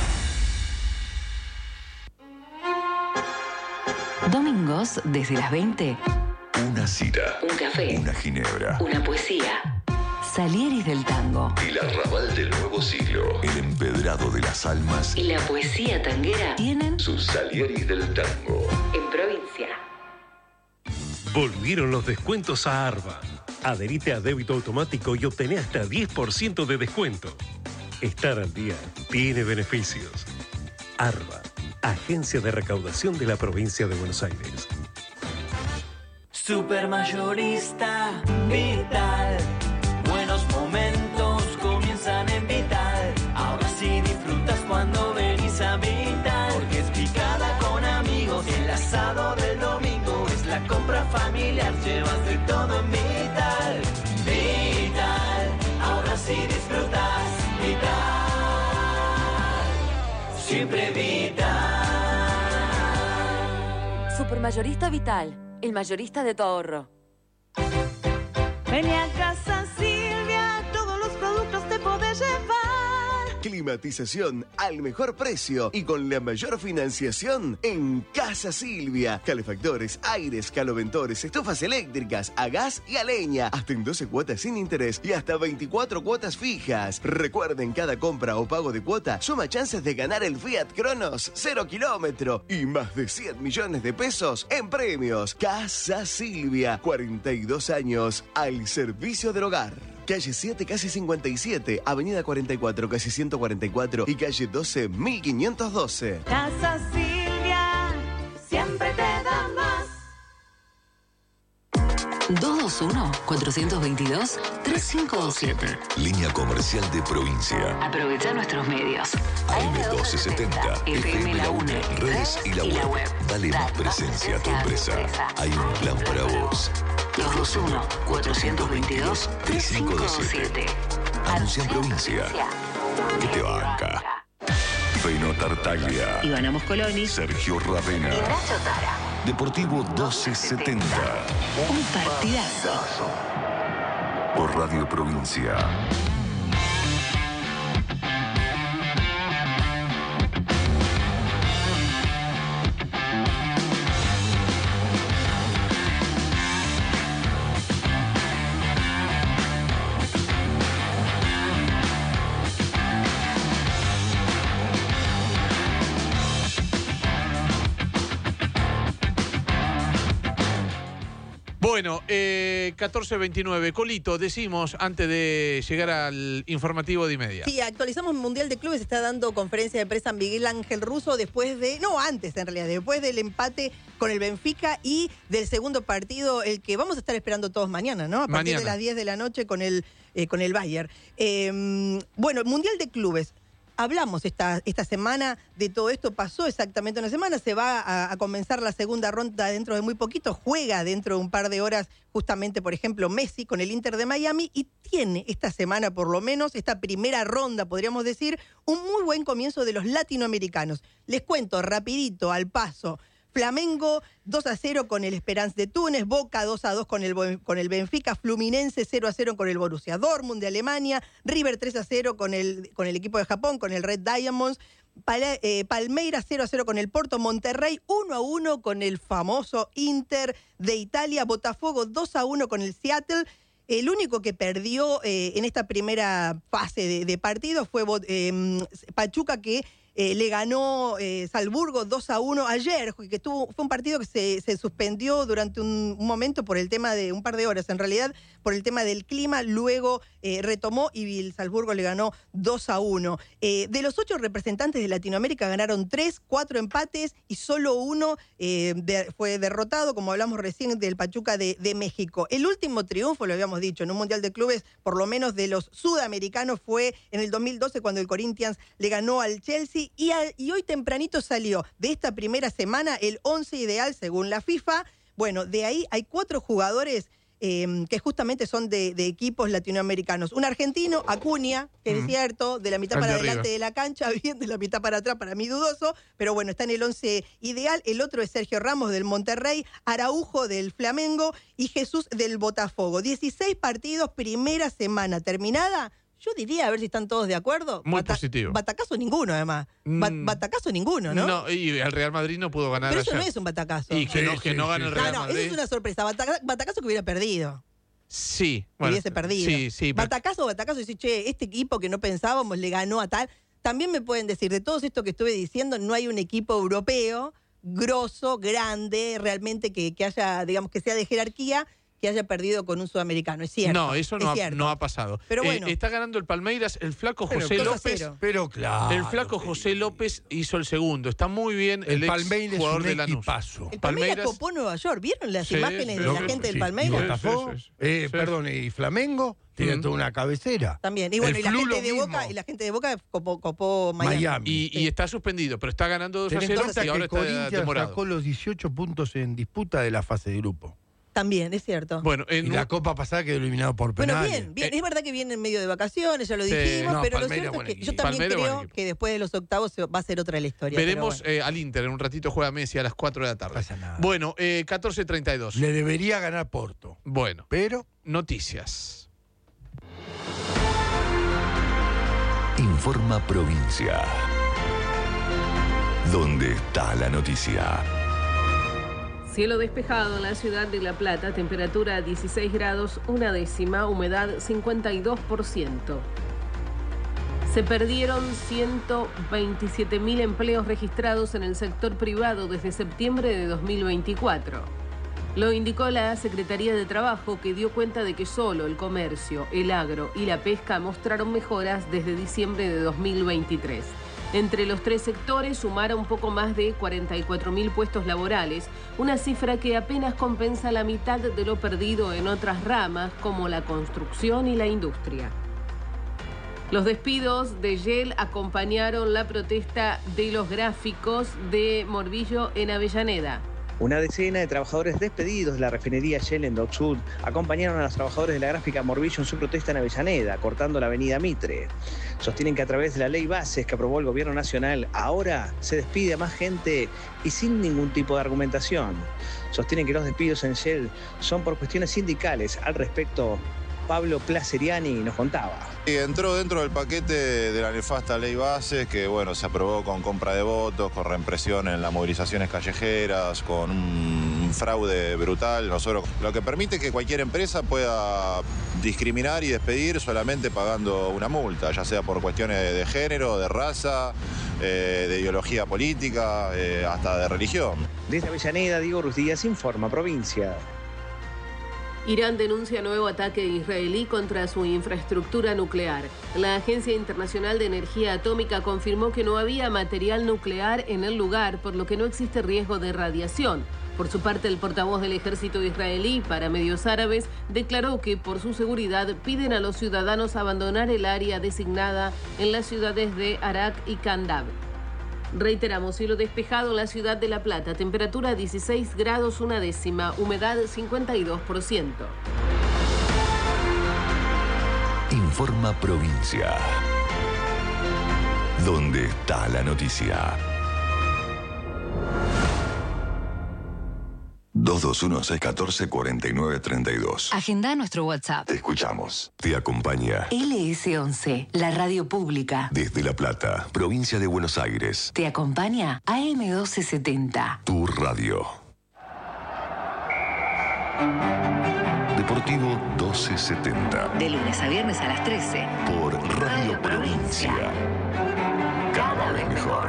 Domingos desde las veinte, Una cita. un café, Una ginebra. una poesía. Salieris del tango El arrabal del nuevo siglo. El empedrado de las almas. y la poesía tanguera tienen Sus Salieris del tango. en provincia. Volvieron los descuentos a Arba. Adherite a débito automático y obtené hasta diez por ciento de descuento. Estar al día tiene beneficios. Arba, Agencia de Recaudación de la Provincia de Buenos Aires. Supermayorista Vital. Buenos momentos comienzan en Vital. Ahora sí disfrutas cuando venís a Vital. Porque es picada con amigos. El asado del domingo es la compra familiar. Llevas de todo en Vital. Vital. Ahora sí disfrutas. Vital. Siempre Vital. Supermayorista Vital, el mayorista de tu ahorro. Ven a Casa Silvia, todos los productos te podés llevar. Climatización al mejor precio y con la mayor financiación en Casa Silvia. Calefactores, aires, caloventores, estufas eléctricas, a gas y a leña. Hasta en doce cuotas sin interés y hasta veinticuatro cuotas fijas. Recuerden, cada compra o pago de cuota suma chances de ganar el Fiat Cronos cero kilómetro y más de cien millones de pesos en premios. Casa Silvia, cuarenta y dos años al servicio del hogar. Calle siete, casi cincuenta y siete, Avenida cuarenta y cuatro, casi ciento cuarenta y cuatro y calle doce, mil quinientos doce. Casa Silvia, siempre te da más. dos dos uno, cuatro dos dos, tres cinco dos siete. Línea comercial de provincia. Aprovecha nuestros medios. A M doce setenta, F M La UNE, redes y la web. Dale más presencia a tu empresa. Hay un plan para vos. dos dos uno, cuatro dos dos, tres cinco dos siete. Anuncia en provincia. Que te banca. Feno Tartaglia. Ivana Moscoloni. Sergio Ravena. Y Nacho Tara. Deportivo doce setenta. Un partidazo. Por Radio Provincia. Bueno, eh, catorce veintinueve. Colito, decimos antes de llegar al informativo de inmediato. Sí, actualizamos el Mundial de Clubes. Está dando conferencia de prensa Miguel Ángel Russo después de, no antes en realidad, después del empate con el Benfica y del segundo partido, el que vamos a estar esperando todos mañana, ¿no? A partir Mañana. de las diez de la noche con el, eh, con el Bayern. Eh, bueno, Mundial de Clubes. Hablamos esta, esta semana de todo esto, pasó exactamente una semana, se va a, a comenzar la segunda ronda dentro de muy poquito, juega dentro de un par de horas justamente, por ejemplo, Messi con el Inter de Miami y tiene esta semana por lo menos, esta primera ronda, podríamos decir, un muy buen comienzo de los latinoamericanos. Les cuento rapidito, al paso. Flamengo dos a cero con el Esperance de Túnez, Boca dos a dos con el, con el Benfica, Fluminense cero a cero con el Borussia Dortmund de Alemania, River tres a cero con el, con el equipo de Japón, con el Red Diamonds, Pal, eh, Palmeiras cero a cero con el Porto, Monterrey uno a uno con el famoso Inter de Italia, Botafogo dos a uno con el Seattle. El único que perdió eh, en esta primera fase de, de partido fue eh, Pachuca, que Eh, le ganó eh, Salzburgo dos a uno ayer, que tuvo, fue un partido que se, se suspendió durante un, un momento por el tema de un par de horas, en realidad por el tema del clima, luego eh, retomó y el Salzburgo le ganó dos a uno. Eh, de los ocho representantes de Latinoamérica ganaron tres, cuatro empates y solo uno eh, de, fue derrotado, como hablamos recién, del Pachuca de, de México. El último triunfo, lo habíamos dicho, en un Mundial de Clubes, por lo menos de los sudamericanos, fue en el dos mil doce cuando el Corinthians le ganó al Chelsea. Y, a, y hoy tempranito salió de esta primera semana el once ideal según la FIFA. Bueno, de ahí hay cuatro jugadores eh, que justamente son de, de equipos latinoamericanos. Un argentino, Acuña, que mm. es cierto, de la mitad el para de adelante arriba de la cancha, bien, de la mitad para atrás, para mí dudoso, pero bueno, está en el once ideal. El otro es Sergio Ramos del Monterrey, Araujo del Flamengo y Jesús del Botafogo. dieciséis partidos, primera semana terminada. Yo diría, a ver si están todos de acuerdo. Muy Bata positivo. Batacazo ninguno, además. Ba Mm. Batacazo ninguno, ¿no? No, y el Real Madrid no pudo ganar Pero eso ayer. no es un batacazo. Y que Sí, no, sí, que no sí, gane el sí. Real No, no, Madrid. eso es una sorpresa. Bataca batacazo que hubiera perdido. Sí. Bueno, hubiese perdido. Sí, sí. pero- Batacazo, batacazo, decir, che, este equipo que no pensábamos le ganó a tal. También me pueden decir, de todo esto que estuve diciendo, no hay un equipo europeo grosso, grande, realmente que, que haya, digamos, que sea de jerarquía, que haya perdido con un sudamericano. Es cierto. No, eso no, es ha, cierto. no ha pasado. Pero Eh, bueno. está ganando el Palmeiras, el flaco Pero José dos a López. cero. Pero claro. El flaco José López hizo el segundo. Está muy bien el, El ex Palmeiras es jugador un de Lanús. equipazo. El Palmeiras copó Nueva York. ¿Vieron las Sí, imágenes sí, de la sí, gente sí. del Y Palmeiras? Botafogo, Sí, sí, sí. eh, Sí. perdón, y Flamengo tiene Mm. toda una cabecera. También. Y bueno, El y la Flu gente lo de mismo. Boca, y la gente de Boca copó, copó Miami. Miami. Y, y está suspendido, pero está ganando dos a Tenés cero en cuenta y ahora que está Corinthians demorado. sacó los dieciocho puntos en disputa de la fase de grupo. También, es cierto. Bueno, en Y la Copa pasada quedó eliminado por Bueno, penales. bien, bien. Eh, es verdad que viene en medio de vacaciones, ya lo Sí. dijimos, No, pero lo Palmeiras, cierto buen es que yo equipo. también Palmeiras, buen creo equipo. que después de los octavos se- va a ser otra la historia. pero Veremos bueno. eh, al Inter. En un ratito juega Messi a las cuatro de la tarde. Pasa nada. Bueno, eh, catorce treinta y dos. Le debería ganar Porto. Bueno, Pero noticias. Informa Provincia. ¿Dónde está la noticia? Cielo despejado en la ciudad de La Plata, temperatura dieciséis grados, una décima, humedad cincuenta y dos por ciento. Se perdieron ciento veintisiete mil empleos registrados en el sector privado desde septiembre de dos mil veinticuatro. Lo indicó la Secretaría de Trabajo, que dio cuenta de que solo el comercio, el agro y la pesca mostraron mejoras desde diciembre de dos mil veintitrés. Entre los tres sectores sumara un poco más de cuarenta y cuatro mil puestos laborales, una cifra que apenas compensa la mitad de lo perdido en otras ramas como la construcción y la industria. Los despidos de Shell acompañaron la protesta de los gráficos de Morbillo en Avellaneda. Una decena de trabajadores despedidos de la refinería Shell en Dock Sud acompañaron a los trabajadores de la gráfica Morbillo en su protesta en Avellaneda, cortando la avenida Mitre. Sostienen que a través de la ley bases que aprobó el gobierno nacional, ahora se despide a más gente y sin ningún tipo de argumentación. Sostienen que los despidos en Shell son por cuestiones sindicales. Al respecto, Pablo Placeriani nos contaba. Y entró dentro del paquete de la nefasta ley bases que bueno se aprobó con compra de votos, con reimpresión en las movilizaciones callejeras, con un fraude brutal. Nosotros, lo que permite que cualquier empresa pueda discriminar y despedir solamente pagando una multa, ya sea por cuestiones de género, de raza, eh, de ideología política, eh, hasta de religión. Desde Avellaneda, Diego Ruiz Díaz, Informa Provincia. Irán denuncia nuevo ataque israelí contra su infraestructura nuclear. La Agencia Internacional de Energía Atómica confirmó que no había material nuclear en el lugar, por lo que no existe riesgo de radiación. Por su parte, el portavoz del ejército israelí para medios árabes declaró que por su seguridad piden a los ciudadanos abandonar el área designada en las ciudades de Arak y Kandab. Reiteramos, cielo despejado en la ciudad de La Plata, temperatura dieciséis grados una décima, humedad cincuenta y dos por ciento. Informa Provincia. ¿Dónde está la noticia? dos dos uno, seis uno cuatro, cuatro nueve tres dos. Agenda nuestro WhatsApp. Te escuchamos. Te acompaña L S once, la radio pública. desde La Plata, provincia de Buenos Aires. Te acompaña A M doce setenta. Tu radio. Deportivo doce setenta. De lunes a viernes a las trece. Por Radio Provincia. Cada vez mejor.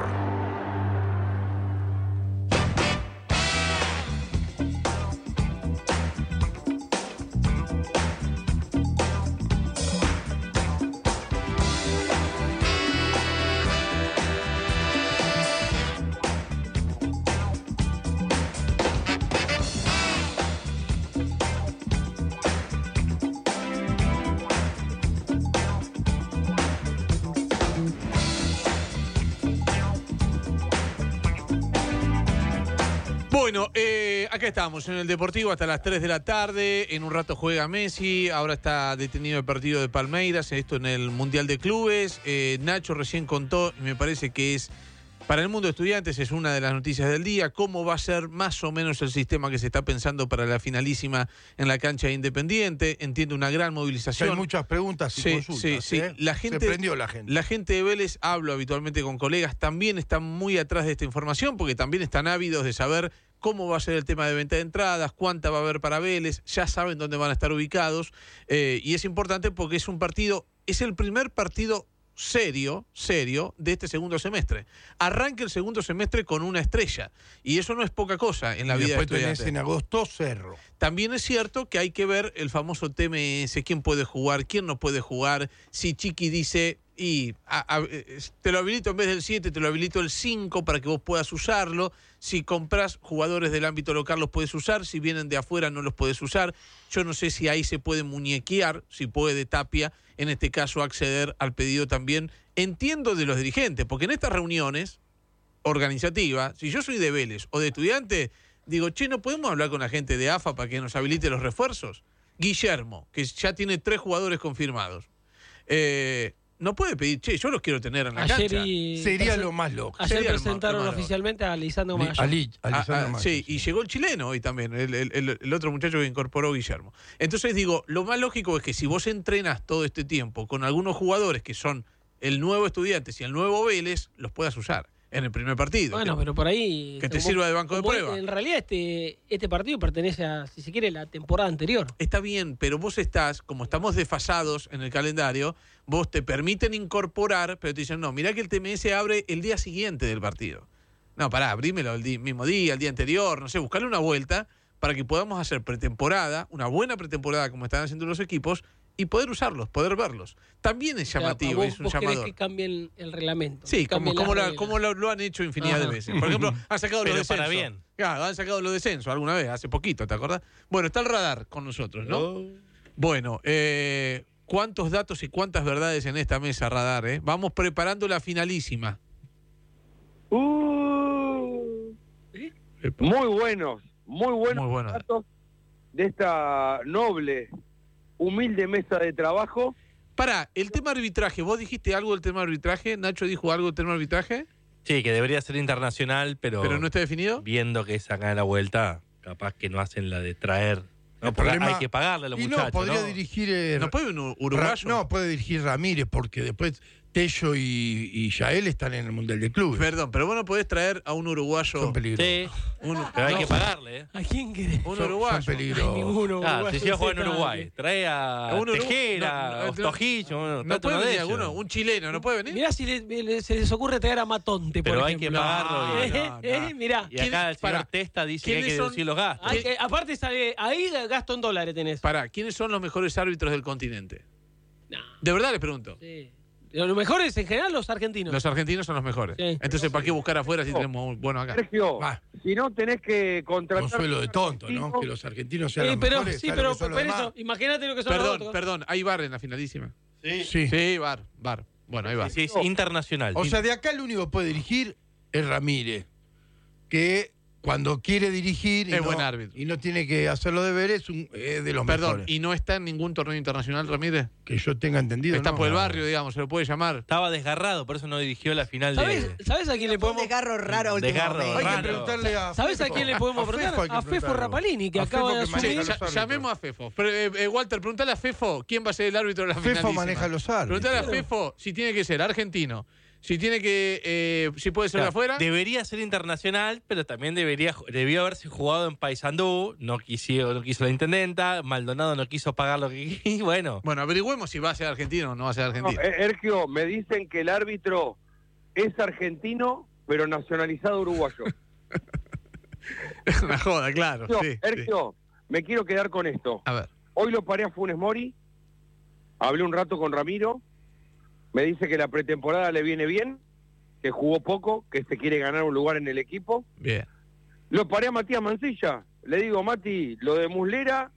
Bueno, eh, acá estamos en el Deportivo hasta las tres de la tarde. En un rato juega Messi. Ahora está detenido el partido de Palmeiras. Esto en el Mundial de Clubes. Eh, Nacho recién contó, y me parece que es, para el mundo de estudiantes, es una de las noticias del día, cómo va a ser más o menos el sistema que se está pensando para la finalísima en la cancha de Independiente. Entiendo una gran movilización. Hay muchas preguntas y sí, consultas. Sí, sí. ¿eh? La gente, Se prendió la gente. La gente de Vélez, hablo habitualmente con colegas, también están muy atrás de esta información porque también están ávidos de saber cómo va a ser el tema de venta de entradas, cuánta va a haber para Vélez, ya saben dónde van a estar ubicados, eh, y es importante porque es un partido, es el primer partido serio, serio, de este segundo semestre. Arranca el segundo semestre con una estrella, y eso no es poca cosa en la y vida de después estudiante. tenés en agosto Cerro. También es cierto que hay que ver el famoso T M S, quién puede jugar, quién no puede jugar, si Chiqui dice, y a, a, te lo habilito en vez del siete, te lo habilito el cinco para que vos puedas usarlo. Si compras jugadores del ámbito local los puedes usar, si vienen de afuera no los puedes usar. Yo no sé si ahí se puede muñequear, si puede Tapia, en este caso, acceder al pedido también. Entiendo de los dirigentes, porque en estas reuniones organizativas, si yo soy de Vélez o de Estudiante, digo, che, ¿no podemos hablar con la gente de A F A para que nos habilite los refuerzos? Guillermo, que ya tiene tres jugadores confirmados. Eh... No puede pedir, che, yo los quiero tener en la Ayer cancha. y- Sería lo más loco. Ayer Sería lo presentaron más- lo más oficialmente a Lisandro Li- Mayo. Ali- Ah, Alisandro ah, Mayo, sí, y llegó el chileno hoy también, el, el- el- el otro muchacho que incorporó Guillermo. Entonces digo, lo más lógico es que si vos entrenas todo este tiempo con algunos jugadores que son el nuevo Estudiantes y el nuevo Vélez, los puedas usar en el primer partido. Bueno, que, pero por ahí... que te como- sirva de banco de como prueba. En realidad este, este partido pertenece a, si se quiere, la temporada anterior. Está bien, pero vos estás, como estamos desfasados en el calendario, vos te permiten incorporar, pero te dicen, no, mirá que el T M S abre el día siguiente del partido. No, pará, abrímelo el di- mismo día, el día anterior, no sé, buscarle una vuelta para que podamos hacer pretemporada, una buena pretemporada como están haciendo los equipos, y poder usarlos, poder verlos. También es O sea, llamativo, vos- es un vos querés llamador. que cambien el reglamento. Sí, que como, cambien como, las la- reglas. como lo, lo han hecho infinidad de Ajá. veces. Por ejemplo, han sacado los Pero descensos. para bien. Claro, han sacado los descensos alguna vez, hace poquito, ¿te acordás? Bueno, está el radar con nosotros, ¿no? Oh. Bueno, eh, ¿cuántos datos y cuántas verdades en esta mesa, radar? Eh? Vamos preparando la finalísima. Uh, muy buenos, muy buenos, Muy buenos. datos de esta noble, humilde mesa de trabajo. Pará, el tema arbitraje, ¿vos dijiste algo del tema arbitraje? ¿Nacho dijo algo del tema arbitraje? Sí, que debería ser internacional, pero, ¿Pero no está definido? viendo que es acá de la vuelta, capaz que no hacen la de traer. No, El porque problema- hay que pagarle a los y muchachos. no, podría ¿no? dirigir... eh, ¿No puede un uruguayo? Ra- No, puede dirigir Ramírez, porque después Tello y, y Yael están en el Mundial de Clubes. Perdón, pero vos no podés traer a un uruguayo. Son peligrosos. Sí, Un, pero hay no, que pagarle. ¿eh? ¿A quién querés? Un Son- uruguayo. son peligrosos. Ninguno. Claro, uruguayo si se va a jugar en está- Uruguay, trae a A un Urugu- Tejera, no, no, no, Ostojillo, bueno, ¿No trate puede uno de venir ellos. alguno? ¿Un chileno no puede venir? Mirá si le- le- se les ocurre traer a Matonte, por Pero hay que ejemplo. pagarlo. y- Eh, no, no. eh, mirá. Y acá el señor Pará, Testa dice que hay ¿quiénes que son? deducir los gastos. Hay que- aparte sale, ahí gasto en dólares tenés. Pará, ¿quiénes son los mejores árbitros del continente? No, De verdad les pregunto. sí. Los mejores en general los argentinos. Los argentinos son los mejores. Sí. Entonces, ¿para qué buscar afuera si tenemos buenos acá? Sergio, Va. si no tenés que contratar... Consuelo de tonto, ¿no? Que los argentinos sean Sí, los pero, mejores. sí, ¿sabes pero, lo que son los pero eso, demás? imagínate lo que son los Perdón, otros. perdón, hay bar en la finalísima. Sí. Sí. Sí, bar, bar. Bueno, ahí va. Sí, es internacional. O sea, de acá el único que puede dirigir es Ramírez, que cuando quiere dirigir y, Es no, buen árbitro. y no tiene que hacer los deberes, es, un, es de los Perdón, mejores. ¿y no está en ningún torneo internacional, Ramírez? Que yo tenga entendido. Está no, por el no. barrio, digamos, se lo puede llamar. Estaba desgarrado, por eso no dirigió la final ¿Sabes, de... ¿Sabes a quién le Un podemos desgarro raro Desgarro últimamente. Hay que raro. preguntarle a ¿Sabes a Fefo. quién le podemos A Fefo preguntar? hay que A Fefo preguntarlo. Rapalini, que A acaba Fefo de que asumir. maneja Sí, los ya- árbitros. llamemos a Fefo. Pero, eh, eh, Walter, preguntale a Fefo quién va a ser el árbitro de la Fefo finalísima. maneja los árbitros. Preguntale a Claro. Fefo si tiene que ser argentino, si tiene que, eh, si puede ser de Claro, afuera. debería ser internacional, pero también debería debió haberse jugado en Paysandú. No quiso, no quiso la intendenta. Maldonado no quiso pagar lo que y bueno. Bueno, averigüemos si va a ser argentino o no va a ser No, argentino. eh, Sergio, me dicen que el árbitro es argentino, pero nacionalizado uruguayo. Es una joda, claro. Sergio, sí, sí. Sergio, me quiero quedar con esto. A ver. Hoy lo paré a Funes Mori, hablé un rato con Ramiro, me dice que la pretemporada le viene bien, que jugó poco, que se quiere ganar un lugar en el equipo. Bien. Lo paré a Matías Mancilla, le digo, Mati, lo de Muslera,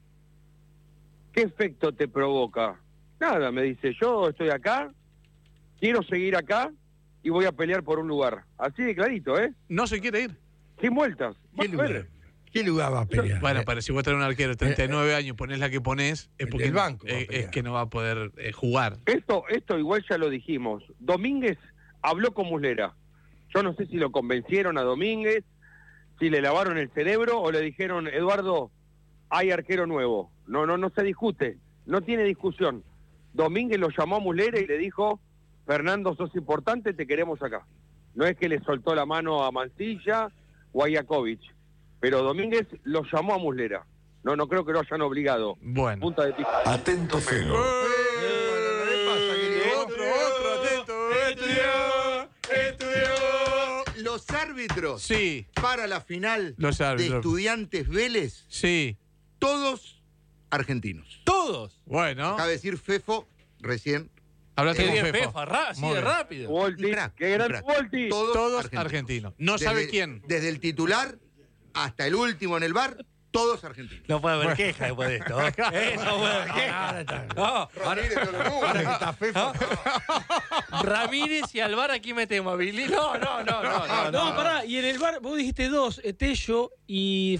¿qué efecto te provoca? Nada, me dice, yo estoy acá, quiero seguir acá y voy a pelear por un lugar. Así de clarito, ¿eh? No se quiere ir. Sin vueltas. ¿Qué Vas a ver. lugar? ¿Qué lugar va a pelear? Bueno, pero si vos tenés un arquero de treinta y nueve años, ponés la que ponés, es El porque del banco va a eh, es pelear. que no va a poder eh, jugar. Esto, esto igual ya lo dijimos. Domínguez habló con Muslera. Yo no sé si lo convencieron a Domínguez, si le lavaron el cerebro o le dijeron, Eduardo, hay arquero nuevo. No, no, no se discute, no tiene discusión. Domínguez lo llamó a Muslera y le dijo, Fernando, sos importante, te queremos acá. No es que le soltó la mano a Mancilla o a Iakovic, pero Domínguez lo llamó a Muslera. No, no creo que lo hayan obligado. Bueno. Punta de pista. Atento Felo. ¿Qué pasa, querido? Otro, otro, atento. Estudió, estudió. Los árbitros Sí, para la final Los de árbitros. Estudiantes Vélez, sí. todos argentinos. Todos. Bueno. Acaba de decir Fefo recién. Hablaste Qué con bien, Fefo. Fefa, ra- así Muy de bien. rápido. Volti, Un crack, qué un gran crack. Volti. Todos, Todos argentinos. argentinos. No sabe Desde- quién. Desde el titular hasta el último en el bar, todos argentinos. No puede haber queja después de esto. ¿eh? No puede haber queja. No, Ramírez no lo mueve. Ahora que está Fefo. Ramírez y Alvar aquí metemos a Billy. No, no, no, no. No, No, pará, y en el bar, vos dijiste dos, eh, Tello y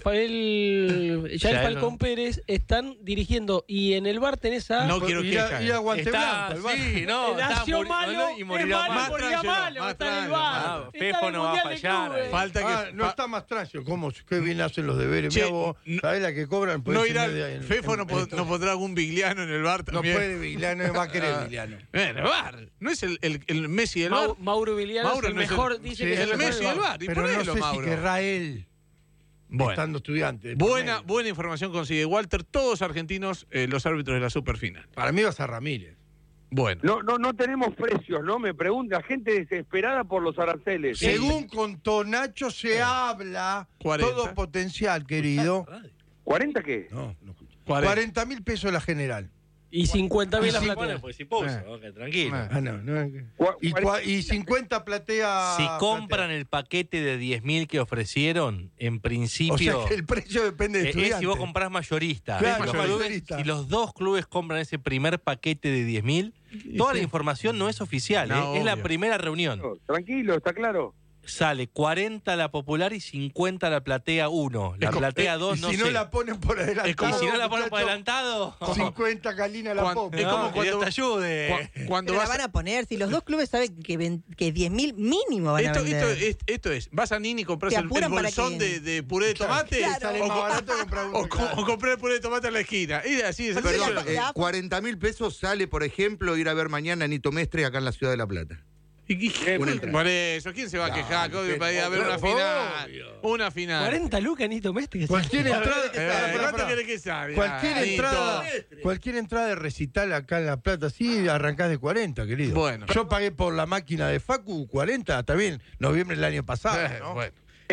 Fael, ya el Ya, Falcón no. Pérez están dirigiendo. Y en el bar tenés a. No quiero Ir a, queja. ir a Guante Está, Blanco. el bar. sí, no. está Nació muri- malo, y es morirá malo, mal. morirá Más malo, tranquilo, está en el más bar. tranquilo. Está Fefo en el no va a Mundial de fallar, Clubes. eh. Falta que. Ah, no fa- está más trancio. ¿Cómo? Qué bien hacen los deberes. Che, Mirá vos, no- ¿sabés la que cobran? Puede No ser irá. media en- Fefo en- no, en pod- esto. no pondrá algún Vigliano en el bar No también. puede Vigliano, no va a querer Ah. Vigliano. En el bar. ¿No es el, el, el Messi del bar? Mau- Mauro Viliano Mauro es el no es el- mejor, dice Sí, que es el el mejor Messi del del bar. Y Pero no ponelo, sé Mauro. si querrá él, Bueno. estando estudiante. por Buena, medio. buena información consigue Walter. Todos argentinos, eh, los árbitros de la superfinal. Para mí va a ser Ramírez. Bueno. No, no, no tenemos precios, ¿no? Me pregunta, gente desesperada por los aranceles. Según contó Nacho, se habla cuarenta. todo potencial, querido. ¿cuarenta qué? No, no. cuarenta. cuarenta mil pesos la general. Y cincuenta mil Y la sí, platea. Bueno, pues sí puso, Eh. ok, tranquilo. Ah, no, no. Cua- Y, cua- y cincuenta platea. Si compran el paquete de diez mil que ofrecieron, en O principio. sea que el precio depende de eh, es estudiante. si vos comprás mayorista. Claro, Si los, clubes- mayorista. si los dos clubes compran ese primer paquete de diez mil, toda la información no es oficial. No, eh, es la obvio. primera reunión. Tranquilo, está claro. Sale cuarenta la popular y cincuenta la platea uno. La Es como- platea eh, dos y no si sé. no la ponen por adelantado. Y si no la ponen por muchacho, adelantado. cincuenta Calina la Cuan- pop. es como No, que cuando- Dios te ayude. Cu- Cuando Pero la vas van a poner, si los dos clubes saben que, ven- que diez mil mínimo van Esto, a vender. esto, es, esto es, vas a Nini y compras Te el, el apuran para bolsón que- de, de puré de tomate Claro. Sale o, más co- barato comprar uno, o co- claro. o comprar el puré de tomate en la esquina. Y así de sencillo. Perdón, la- eh, la- cuarenta mil pesos sale, por ejemplo, ir a ver mañana a Nito Mestre acá en la Ciudad de La Plata. ¿Y qué- Una entrada. Por eso, ¿quién se va a No, quejar? ¿Cómo pero- para ir a ver una obvio. final? Una final. cuarenta lucas, Nito Mestre. Cualquier entrada. Eh, Pará, pará, ¿Cuánto pará. querés que salga? Cualquier Nito? entrada, cualquier entrada de recital acá en La Plata, sí, arrancás de cuarenta, querido. Bueno. Yo pagué por la máquina de Facu cuarenta, está bien, noviembre del año pasado, Eh, ¿no? bueno.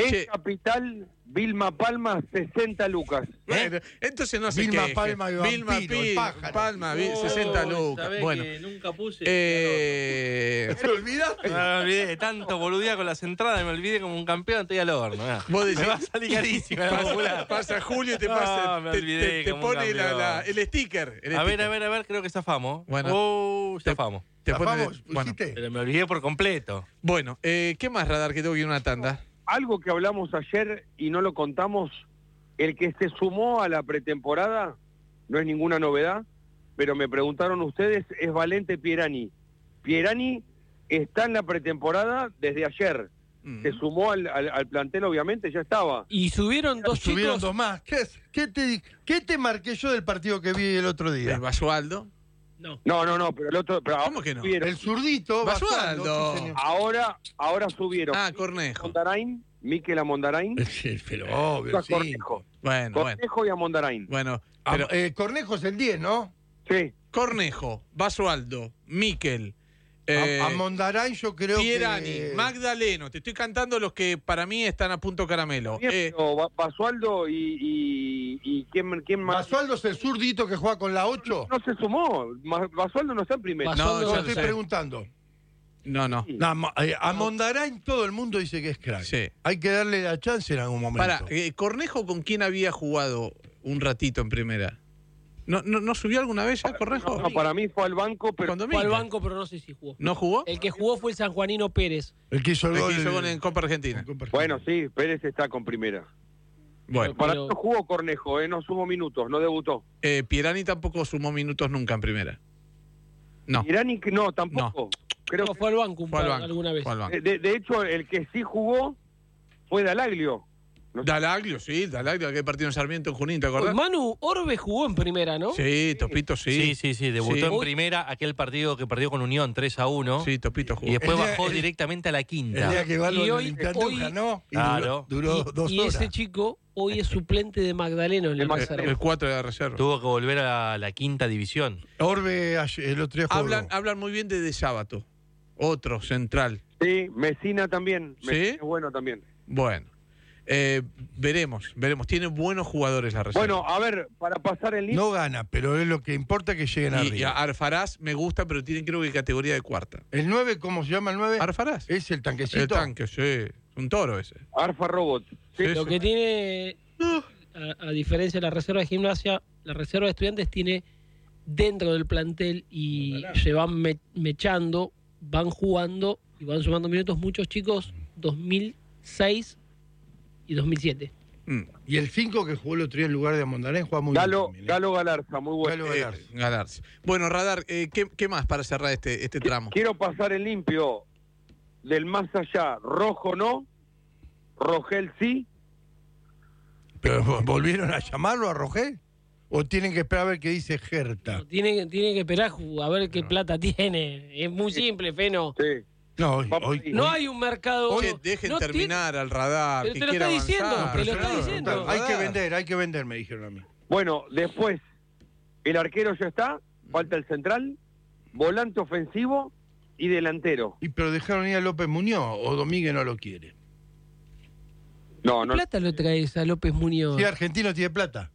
En Che. Capital, Vilma Palma, sesenta lucas. Bueno, entonces no se Vilma queje. Palma y Vilma Vampiro, el Pi- pájaro. Palma, vi- Oh, sesenta lucas. sabés Bueno, que nunca puse. eh, ¿Te olvidaste? Me olvidé, tanto boludía con las entradas, me olvidé como un campeón, estoy al horno. mirá. vos decís, Me va a salir carísima la pasa, popular. pasa Julio y te, No, pasa, me te, olvidé te- te como un pone la- campeón. la- el sticker. el A ver, sticker. a ver, a ver, creo que zafamos. Bueno. Oh, zafamos. Te pone- ¿Zafamos? bueno, ¿Pusiste? Pero me olvidé por completo. bueno eh, ¿qué más, Radar? Que tengo que ir a una tanda. Algo que hablamos ayer y no lo contamos, el que se sumó a la pretemporada, no es ninguna novedad, pero me preguntaron ustedes, es Valente Pierani. Pierani está en la pretemporada desde ayer. Mm. Se sumó al, al- al plantel, obviamente, ya estaba. Y subieron dos Subieron chicos. dos más. ¿Qué, es? ¿Qué te, di- ¿Qué te marqué yo del partido que vi el otro día? El Basualdo. No. No, no, no, pero el otro... Pero ¿Cómo que no? subieron. El zurdito. Basualdo. Basualdo, sí, señor. Ahora, ahora subieron. Ah, Cornejo. Mondarain, Miquel Amondarain, Pero obvio, a sí. Cornejo. Bueno, bueno. Cornejo y Amondarain. Bueno, Ah, pero eh, Cornejo es el diez, ¿no? Sí. Cornejo, Basualdo, Miquel, eh, a, a Mondarain yo creo Pierani, que... Magdaleno. Te estoy cantando los que para mí están a punto caramelo. Bien, Eh, pero Ba- Basualdo y, y, y ¿quién, quién más? ¿Basualdo es el zurdito que juega con la ocho? No se sumó. Ma- Basualdo no está en primera. No, No, yo yo lo estoy sé. preguntando. no, no. No, mo- eh, a Mondarain todo el mundo dice que es crack. Sí. Hay que darle la chance en algún momento. Para, eh, Cornejo, ¿con quién había jugado un ratito en primera? ¿No, no, ¿no subió alguna vez ya Cornejo? No, para mí fue al banco, pero Con Fue al Domínguez. banco, pero no sé si jugó. ¿No jugó? El que jugó fue el sanjuanino Pérez. el que hizo el El gol. que hizo gol en Copa Argentina. bueno, sí, Pérez está con primera. Bueno, Para Pero- mí no jugó Cornejo, eh, no sumó minutos, no debutó. eh, Pierani tampoco sumó minutos nunca en primera. No. Irani, no, tampoco. Creo No, fue al banco un Fue al par- banco, alguna vez. fue al banco. que- de, de hecho, el que sí jugó fue Dalaglio. No sé. Dalaglio, sí, Dalaglio, aquel partido en Sarmiento en Junín, ¿te Uy, acordás? Manu Orbe jugó en primera, ¿no? Sí, Topito, sí. Sí, sí, sí. Debutó Sí. en primera aquel partido que perdió con Unión tres a uno. Sí, Topito jugó. Y después El día- bajó el- directamente a la El quinta. día que va Y lo hoy- limpiando hoy- ganó. Y Claro. duró, duró y, dos y horas. ese chico hoy es suplente de Magdaleno en De el Magdaleno. reserva. El cuatro de la reserva. Tuvo que volver a la quinta división. Orbe ayer- el otro día jugó. Hablan, hablan muy bien de De Sábato. Otro, central. Sí, Mesina también. ¿Sí? Mesina es bueno también. Bueno. Eh, veremos, veremos. Tiene buenos jugadores la reserva. Bueno, a ver, para pasar el No gana, pero es lo que importa que lleguen y, y arriba. Arfaraz me gusta, pero tiene creo que categoría de cuarta. ¿El nueve, cómo se llama el nueve? Arfaraz. Es el tanquecito. El tanque, sí. Un toro ese. Arfa Robot. Sí, Lo sí. que tiene, a, a diferencia de la reserva de gimnasia, la reserva de estudiantes tiene dentro del plantel y se van me- mechando, van jugando y van sumando minutos muchos chicos dos mil seis y dos mil siete. Mm. Y el cinco que jugó el otro día en lugar de Mondarain juega muy Galo, bien. también, ¿eh? Galo Galarza, muy bueno. Galo Eh, Galarza. Galarza. Bueno, Radar, eh, ¿qué, qué más para cerrar este, este tramo? Quiero pasar en limpio del más allá. Rojo no, Rogel sí. ¿Pero volvieron a llamarlo a Rogel? ¿O tienen que esperar a ver qué dice Gerta? Tiene, tiene que esperar a ver qué plata tiene. Es muy simple, Feno. Sí. No, hoy, Vamos hoy- ahí. No hoy- hay un mercado. Oye, dejen no terminar al Radar. Pero que te lo quiera está diciendo, avanzar. te lo está No, diciendo. no, hay que Radar. vender, hay que vender, me dijeron a mí. Bueno, después, el arquero ya está, falta el central, volante ofensivo y delantero. Y pero dejaron ir a López Muñoz, o Domínguez no lo quiere. No, ¿Qué no. plata lo traes a López Muñoz? Si Argentino tiene plata.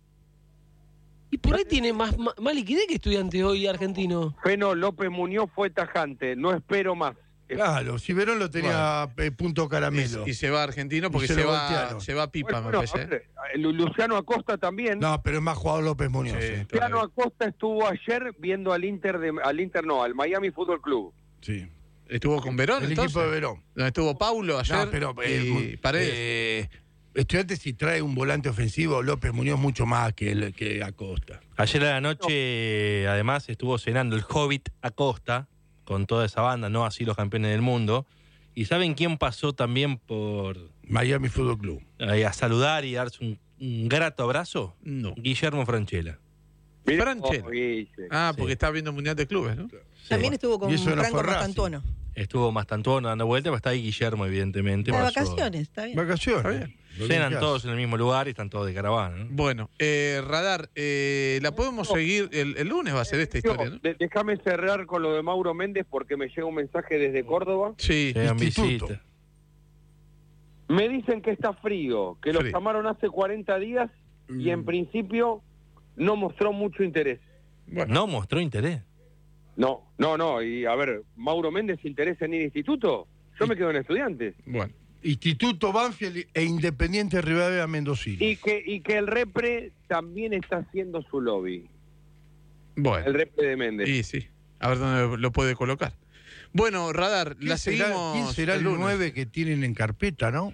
Y por ahí tiene más, más, más liquidez que estudiante hoy argentino. Feno López Muñoz fue tajante, no espero más. Claro, si Verón lo tenía eh, punto caramelo. Y, y se va a Argentino porque Y se se, lo va, voltearon. se va a Pipa, Bueno, me no, parece. a ¿eh? ver, Lu- Luciano Acosta también. No, pero es más jugador López Muñoz. Sí, Sí. Luciano Acosta estuvo ayer viendo al Inter, de, al Inter no, al Miami Fútbol Club. Sí. Estuvo con Verón, El entonces. equipo de Verón. Donde estuvo Paulo ayer No, pero eh, y Paredes. eh, Estudiantes si trae un volante ofensivo, López Muñoz mucho más que, el, que Acosta. Ayer a la noche, además, estuvo cenando el Hobbit Acosta con toda esa banda, no así los campeones del mundo. ¿Y saben quién pasó también por Miami Fútbol Club. eh, a saludar y darse un, un grato abrazo? No. Guillermo Franchella. Franchella. Oh, Guille. Ah, Sí. porque está viendo Mundial de Clubes, ¿no? También estuvo con Y eso no Franco fue Racing. Mastantuono. Estuvo Mastantuono dando vueltas, pero está ahí Guillermo, evidentemente. De pasó- vacaciones, está bien. Vacaciones. Está bien. Lo Cenan limpiás. todos en el mismo lugar y están todos de caravana, ¿no? Bueno, eh, Radar, eh, la podemos seguir, el, el lunes va a ser esta historia, ¿no? De- déjame cerrar con lo de Mauro Méndez porque me llega un mensaje desde Córdoba. Sí. Llegan Instituto. visitas. Me dicen que está frío, que lo Frío. llamaron hace cuarenta días y en principio no mostró mucho interés. No mostró interés. No, no, no. Y a ver, Mauro Méndez interesa en ir a instituto. Yo me quedo en Estudiantes. Bueno. Instituto Banfield e Independiente Rivadavia Mendocino. Y que, y que el Repre también está haciendo su lobby. Bueno. El Repre de Méndez. Y sí. A ver dónde lo puede colocar. Bueno, Radar, la ¿Quién será, seguimos. ¿quién será el lunes. nueve que tienen en carpeta, no?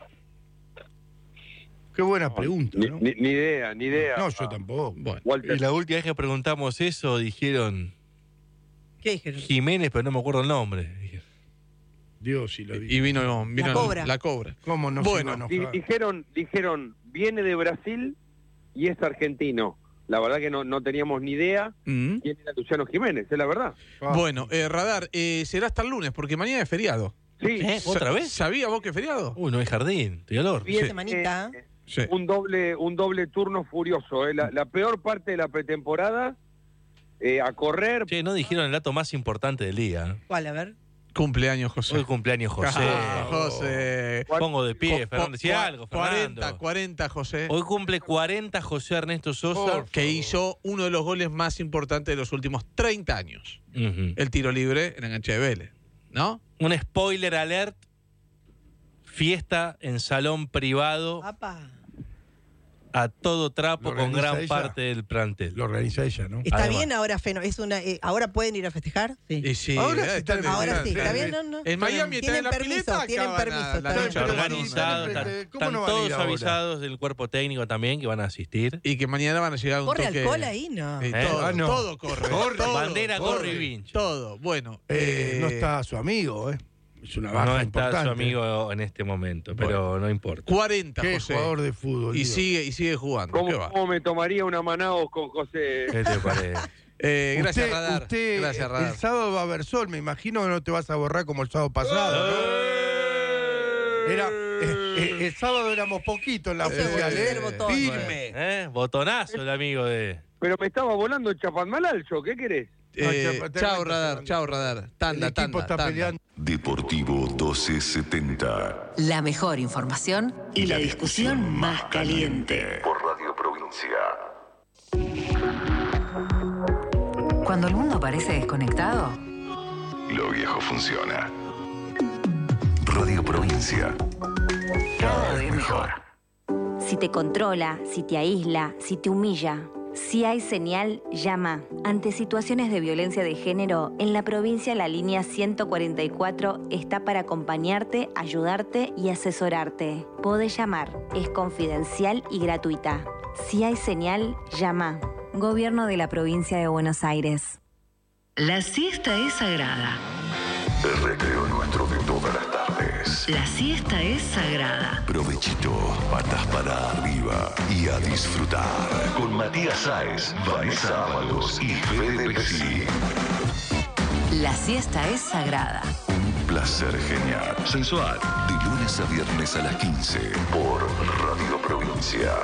Qué buena pregunta, Ni, ¿no? ni- ni idea, ni idea. No, yo tampoco. Y la última vez que preguntamos eso dijeron ¿Qué dijeron? Jiménez, pero no me acuerdo el nombre. Dios, si lo Y vino, vino La Cobra. La cobra. ¿Cómo no Bueno, se iba a Di- enojar? dijeron, dijeron, viene de Brasil y es argentino. La verdad que no, no teníamos ni idea Mm. quién era Luciano Jiménez, es la verdad. Bueno, eh, Radar, eh, será hasta el lunes, porque mañana es feriado. Sí. ¿Eh? ¿Otra Sa- vez? ¿Sabías vos que es feriado? Uy, no hay jardín, estoy al horno. Bien Sí. semanita. Eh, Sí. un doble un doble turno furioso. ¿eh? La, la peor parte de la pretemporada, eh, a correr. Che, no dijeron el dato más importante del día. ¿Cuál? A ver. Cumpleaños, José. Hoy cumpleaños José. Ah, José. Pongo de pie, Co- Fernando. Decía cua- algo, cuarenta, Fernando. cuarenta, José. Hoy cumple cuarenta José Ernesto Sosa. Que hizo uno de los goles más importantes de los últimos treinta años. Ujú. El tiro libre en enganche de Vélez. ¿No? Un spoiler alert. Fiesta en salón privado Apa. a todo trapo ¿Lo con organiza gran ella? parte del plantel. Lo organiza ella, ¿no? ¿Está Además. bien ahora, Feno? Es una, eh, ¿Ahora pueden ir a festejar? Sí. Y sí, Ahora eh, sí están está- en- Ahora sí, están- ¿está bien? No, no. En Miami están en Tienen la permiso, pileta, tienen acaban permiso, a la está noche bien. Organizados, Pero, están, ¿cómo están no van a ir todos ahora? avisados del cuerpo técnico también que van a asistir. Y que mañana van a llegar a un ¿Corre toque. alcohol ahí? No. Sí, ¿Eh? todo, Ah, no. todo corre. Corre. todo, Bandera, corre. gorro y vincho. Todo. Bueno. Eh, eh, no está su amigo, ¿eh? Es una baja No está importante. su amigo en este momento, pero no importa. cuarenta, Qué José. jugador de fútbol. Y Dios. sigue, y sigue jugando. ¿Qué ¿Cómo, va? cómo me tomaría una Manaos con José? ¿Qué te parece? Eh, gracias, usted, Radar. usted, Gracias, Radar. El sábado va a haber sol, me imagino que no te vas a borrar como el sábado pasado, ¿no? Era, eh, eh, el sábado éramos poquitos en la Eso es oficial, ser ¿eh? botón. Firme. ¿Eh? Botonazo el amigo de... Pero me estaba volando el Chapadmalal yo, ¿qué querés? Eh, No, chao, Radar. Chao, Radar. Tanda, El equipo tanda, está tanda. peleando. Deportivo doce setenta. La mejor información y la discusión más caliente. Por Radio Provincia. Cuando el mundo parece desconectado, Lo viejo funciona. Radio Provincia. Cada vez mejor. Si te controla, si te aísla, si te humilla. Si hay señal, llama. Ante situaciones de violencia de género, en la provincia la línea ciento cuarenta y cuatro está para acompañarte, ayudarte y asesorarte. Podés llamar, es confidencial y gratuita. Si hay señal, llama. Gobierno de la provincia de Buenos Aires. la siesta es sagrada. El recreo nuestro de todas las tardes. La siesta es sagrada. Provechito, patas para arriba y a disfrutar. Con Matías Sáez, Vanessa Ábalos y Fede Pesci. La siesta es sagrada. Un placer genial. Sensual. De lunes a viernes a las quince. Por Radio Provincia.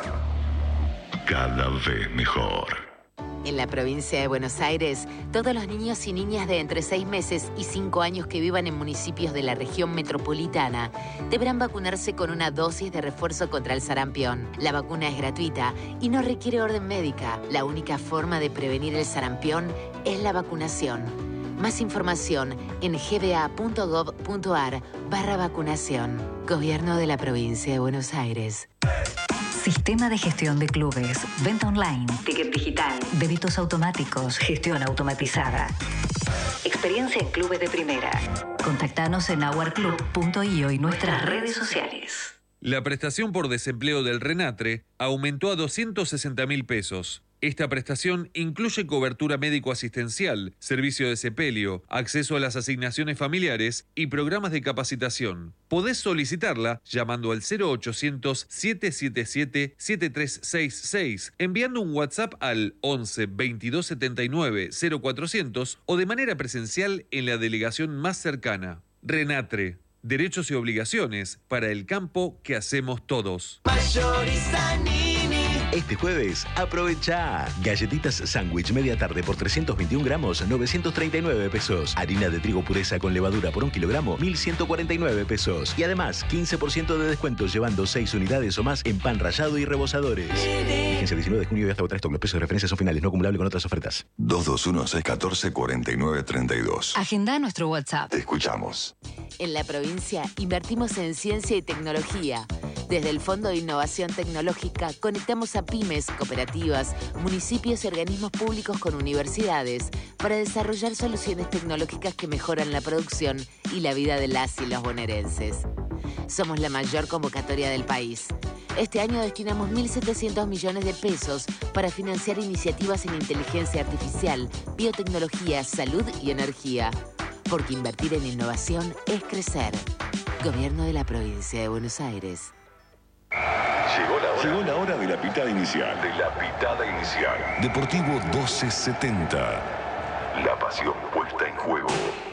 Cada vez mejor. En la provincia de Buenos Aires, todos los niños y niñas de entre seis meses y cinco años que vivan en municipios de la región metropolitana deberán vacunarse con una dosis de refuerzo contra el sarampión. La vacuna es gratuita y no requiere orden médica. La única forma de prevenir el sarampión es la vacunación. Más información en gba.gov.ar barra vacunación. Gobierno de la provincia de Buenos Aires. Sistema de gestión de clubes, venta online, ticket digital, débitos automáticos, gestión automatizada. Experiencia en clubes de primera. Contactanos en our club punto i o y nuestras redes sociales. La prestación por desempleo del RENATRE aumentó a doscientos sesenta mil pesos. Esta prestación incluye cobertura médico-asistencial, servicio de sepelio, acceso a las asignaciones familiares y programas de capacitación. Podés solicitarla llamando al cero ochocientos, siete siete siete, siete tres seis seis, enviando un WhatsApp al once, veintidós setenta y nueve, cero cuatrocientos o de manera presencial en la delegación más cercana. RENATRE. Derechos y obligaciones para el campo que hacemos todos. Mayoriza Nini, Este jueves, aprovecha. Galletitas sándwich media tarde por trescientos veintiún gramos, novecientos treinta y nueve pesos. Harina de trigo pureza con levadura por un kilogramo, mil ciento cuarenta y nueve pesos. Y además, quince por ciento de descuento llevando seis unidades o más en pan rallado y rebosadores. Vigencia diecinueve de junio y hasta agotar stock. Los precios de referencia son finales, no acumulable con otras ofertas. dos dos uno, seis uno cuatro, cuatro nueve tres dos. Agenda nuestro WhatsApp. Te escuchamos. En la provincia invertimos en ciencia y tecnología. Desde el Fondo de Innovación Tecnológica conectamos a pymes, cooperativas, municipios y organismos públicos con universidades para desarrollar soluciones tecnológicas que mejoran la producción y la vida de las y los bonaerenses. Somos la mayor convocatoria del país. Este año destinamos mil setecientos millones de pesos para financiar iniciativas en inteligencia artificial, biotecnología, salud y energía. Porque invertir en innovación es crecer. Gobierno de la Provincia de Buenos Aires. Llegó la hora. Llegó la hora de la pitada inicial. De la pitada inicial. Deportivo doce setenta. La pasión puesta en juego.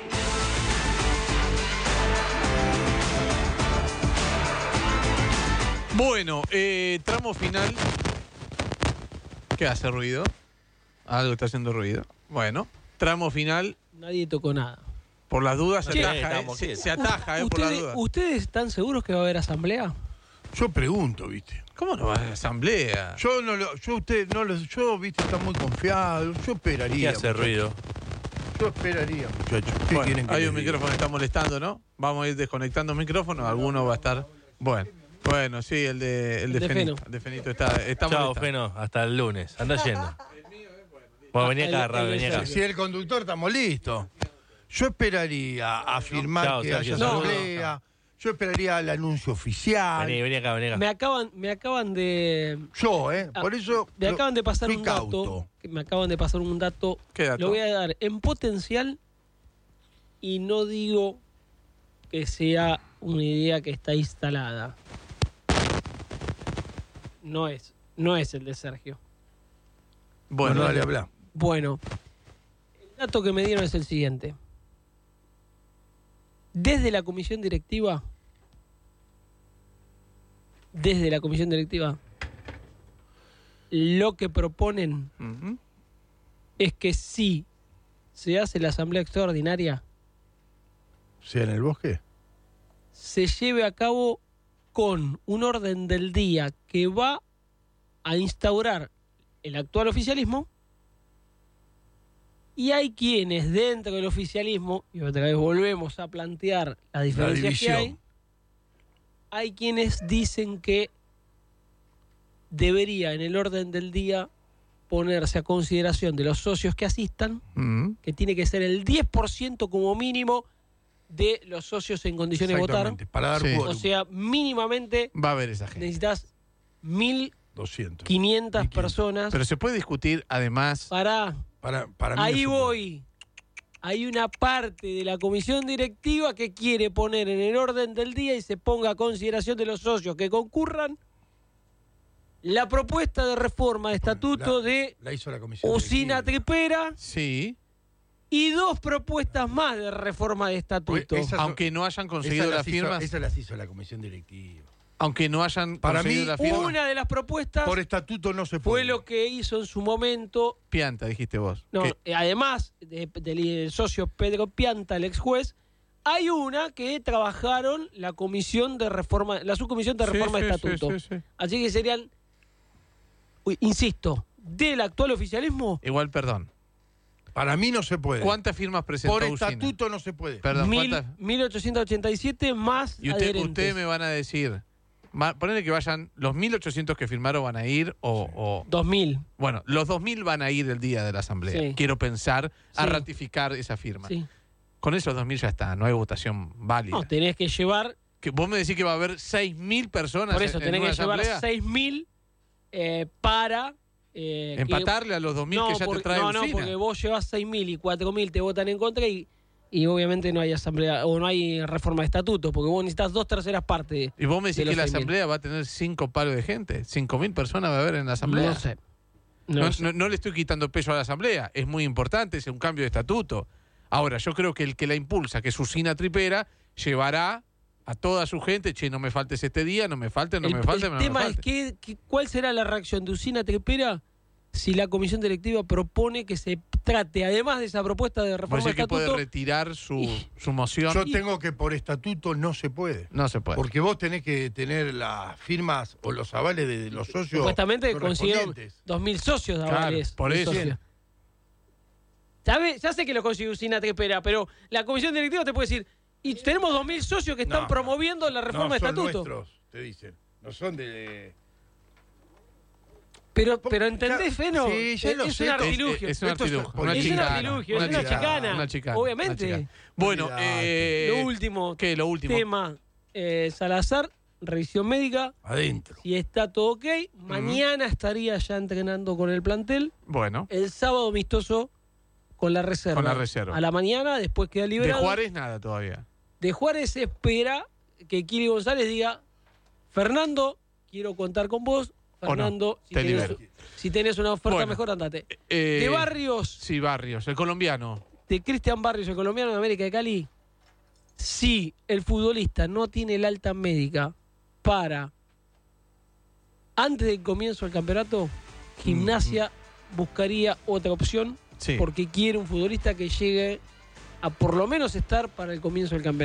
Bueno, eh, tramo final. ¿Qué hace ruido? Algo está haciendo ruido. Bueno, tramo final. Nadie tocó nada. Por las dudas se Sí, ataja, ¿eh? estamos se, quietos. se ataja, eh, por las ¿Ustedes, dudas. ¿Ustedes están seguros que va a haber asamblea? Yo pregunto, ¿viste? ¿Cómo no va a haber asamblea? Yo no lo, yo usted no lo, yo, viste, está muy confiado. Yo esperaría. ¿Qué hace muchachos. ruido? Yo esperaría, muchachos. ¿Qué Bueno, quieren que hay les un diga? micrófono que está molestando, ¿no? Vamos a ir desconectando micrófonos. Alguno va a estar. Bueno, bueno, sí, el de, el de, El de Fenito. Feno. El de Fenito está, está Chao, molestando. Feno. Hasta el lunes. Anda yendo. Bueno, venía acá, Rafa, venía acá. Si el conductor estamos listos. Yo esperaría afirmar Chao, que Sergio, haya saludos. asamblea. Yo esperaría el anuncio oficial. Vení, vení acá, vení acá. Me acaban, me acaban de. Yo, ¿eh? Por eso. Me lo- acaban de pasar fui un cauto. dato. que Me acaban de pasar un dato. ¿Qué dato? Lo voy a dar en potencial. Y no digo que sea una idea que está instalada. No es. No es el de Sergio. Bueno, dale, habla. Bueno, el dato que me dieron es el siguiente. Desde la comisión directiva, desde la comisión directiva, lo que proponen Ujú. es que si se hace la asamblea extraordinaria, ¿Sea en el bosque? se lleve a cabo con un orden del día que va a instaurar el actual oficialismo. Y hay quienes dentro del oficialismo, y otra vez volvemos a plantear las diferencias que hay, división. hay quienes dicen que debería en el orden del día ponerse a consideración de los socios que asistan, Ujú. que tiene que ser el diez por ciento como mínimo de los socios en condiciones de votar. Exactamente, para dar Sí. quórum. O sea, mínimamente Va a haber esa gente. necesitas mil doscientos. quinientas personas Pero se puede discutir además. para... Para, para mí Ahí no se voy. Hay una parte de la comisión directiva que quiere poner en el orden del día y se ponga a consideración de los socios que concurran la propuesta de reforma de estatuto la- de La hizo la comisión. Usina directiva. Tripera Sí. y dos propuestas más de reforma de estatuto. Esas son- Aunque no hayan conseguido esas las las hizo- firmas. Esas las hizo la comisión directiva. Aunque no hayan Para conseguido mí, las firmas. Una de las propuestas Por estatuto no se fue puede. lo que hizo en su momento, Pianta, dijiste vos. no, Que- eh, además de- del socio Pedro Pianta, el ex juez, hay una que trabajaron la comisión de reforma, la subcomisión de Sí, reforma de sí, estatuto. sí, sí, sí. Así que serían, uy, insisto, del actual oficialismo, Igual, perdón. Para mí no se puede. ¿Cuántas firmas presentó Por Usina? estatuto no se puede. Perdón, mil, ¿cuántas? mil ochocientos ochenta y siete más Y usted- adherentes. ustedes me van a decir, ma- ponele que vayan, los mil ochocientos que firmaron van a ir o, o- dos mil. Bueno, los dos mil van a ir el día de la asamblea. Sí. Quiero pensar a Sí. ratificar esa firma. Sí. Con esos dos mil ya está, no hay votación válida. No, tenés que llevar, Que vos me decís que va a haber seis mil personas por eso, en, en tenés una que llevar asamblea. seis mil eh, para... eh, que- Empatarle a los dos mil no, que ya porque, te trae no, no, Usina. porque vos llevas seis mil y cuatro mil te votan en contra y, y obviamente no hay asamblea o no hay reforma de estatutos, porque vos necesitas dos terceras partes. Y vos me decís de los que la seis mil. asamblea va a tener cinco palos de gente. Cinco mil personas va a haber en la asamblea. No sé. No No, sé. no- no le estoy quitando peso a la asamblea. Es muy importante, es un cambio de estatuto. Ahora, yo creo que el que la impulsa, que es Usina Tripera, llevará a toda su gente, che, no me faltes este día, no me faltes, no el, me faltes, el no tema me es faltes. que, que- cuál será la reacción de Usina Tripera si la comisión directiva propone que se trate, además de esa propuesta de Puede reforma ser del que puede estatuto, retirar su, su moción. Yo tengo que por estatuto no se puede. No se puede. Porque vos tenés que tener las firmas o los avales de los socios. supuestamente consiguieron correspondientes. dos mil socios de Claro, avales. por de eso. socios. ¿Sabe? Ya sé que lo consiguió Usina Tripera, pero la comisión directiva te puede decir, y tenemos dos mil socios que están No, promoviendo la reforma no, del son estatuto. nuestros, te dicen. No son de... Pero, pero ¿entendés, Feno? Sí, ya es, lo es sé. un Es- artilugio. Es un Esto es artilugio. una Es un chicana, artilugio, una es una chicana, chicana. una chicana, Obviamente. una chicana. Bueno, Olvidate. eh, Lo último, ¿qué? Lo último. tema, eh, Salazar, revisión médica. Adentro. Si está todo ok, mañana estaría ya entrenando con el plantel. Bueno, El sábado amistoso con la reserva. Con la reserva. A la mañana, después queda de liberado. Juárez nada todavía. De Juárez se espera que Kili González diga, Fernando, quiero contar con vos. O no, Fernando, si, te tenés, libero. si tenés una oferta Bueno, mejor, andate. Eh, De Barrios, Sí, Barrios, el colombiano. de Cristian Barrios, el colombiano de América de Cali, si el futbolista no tiene el alta médica para, antes del comienzo del campeonato, Gimnasia buscaría otra opción Sí. porque quiere un futbolista que llegue a por lo menos estar para el comienzo del campeonato.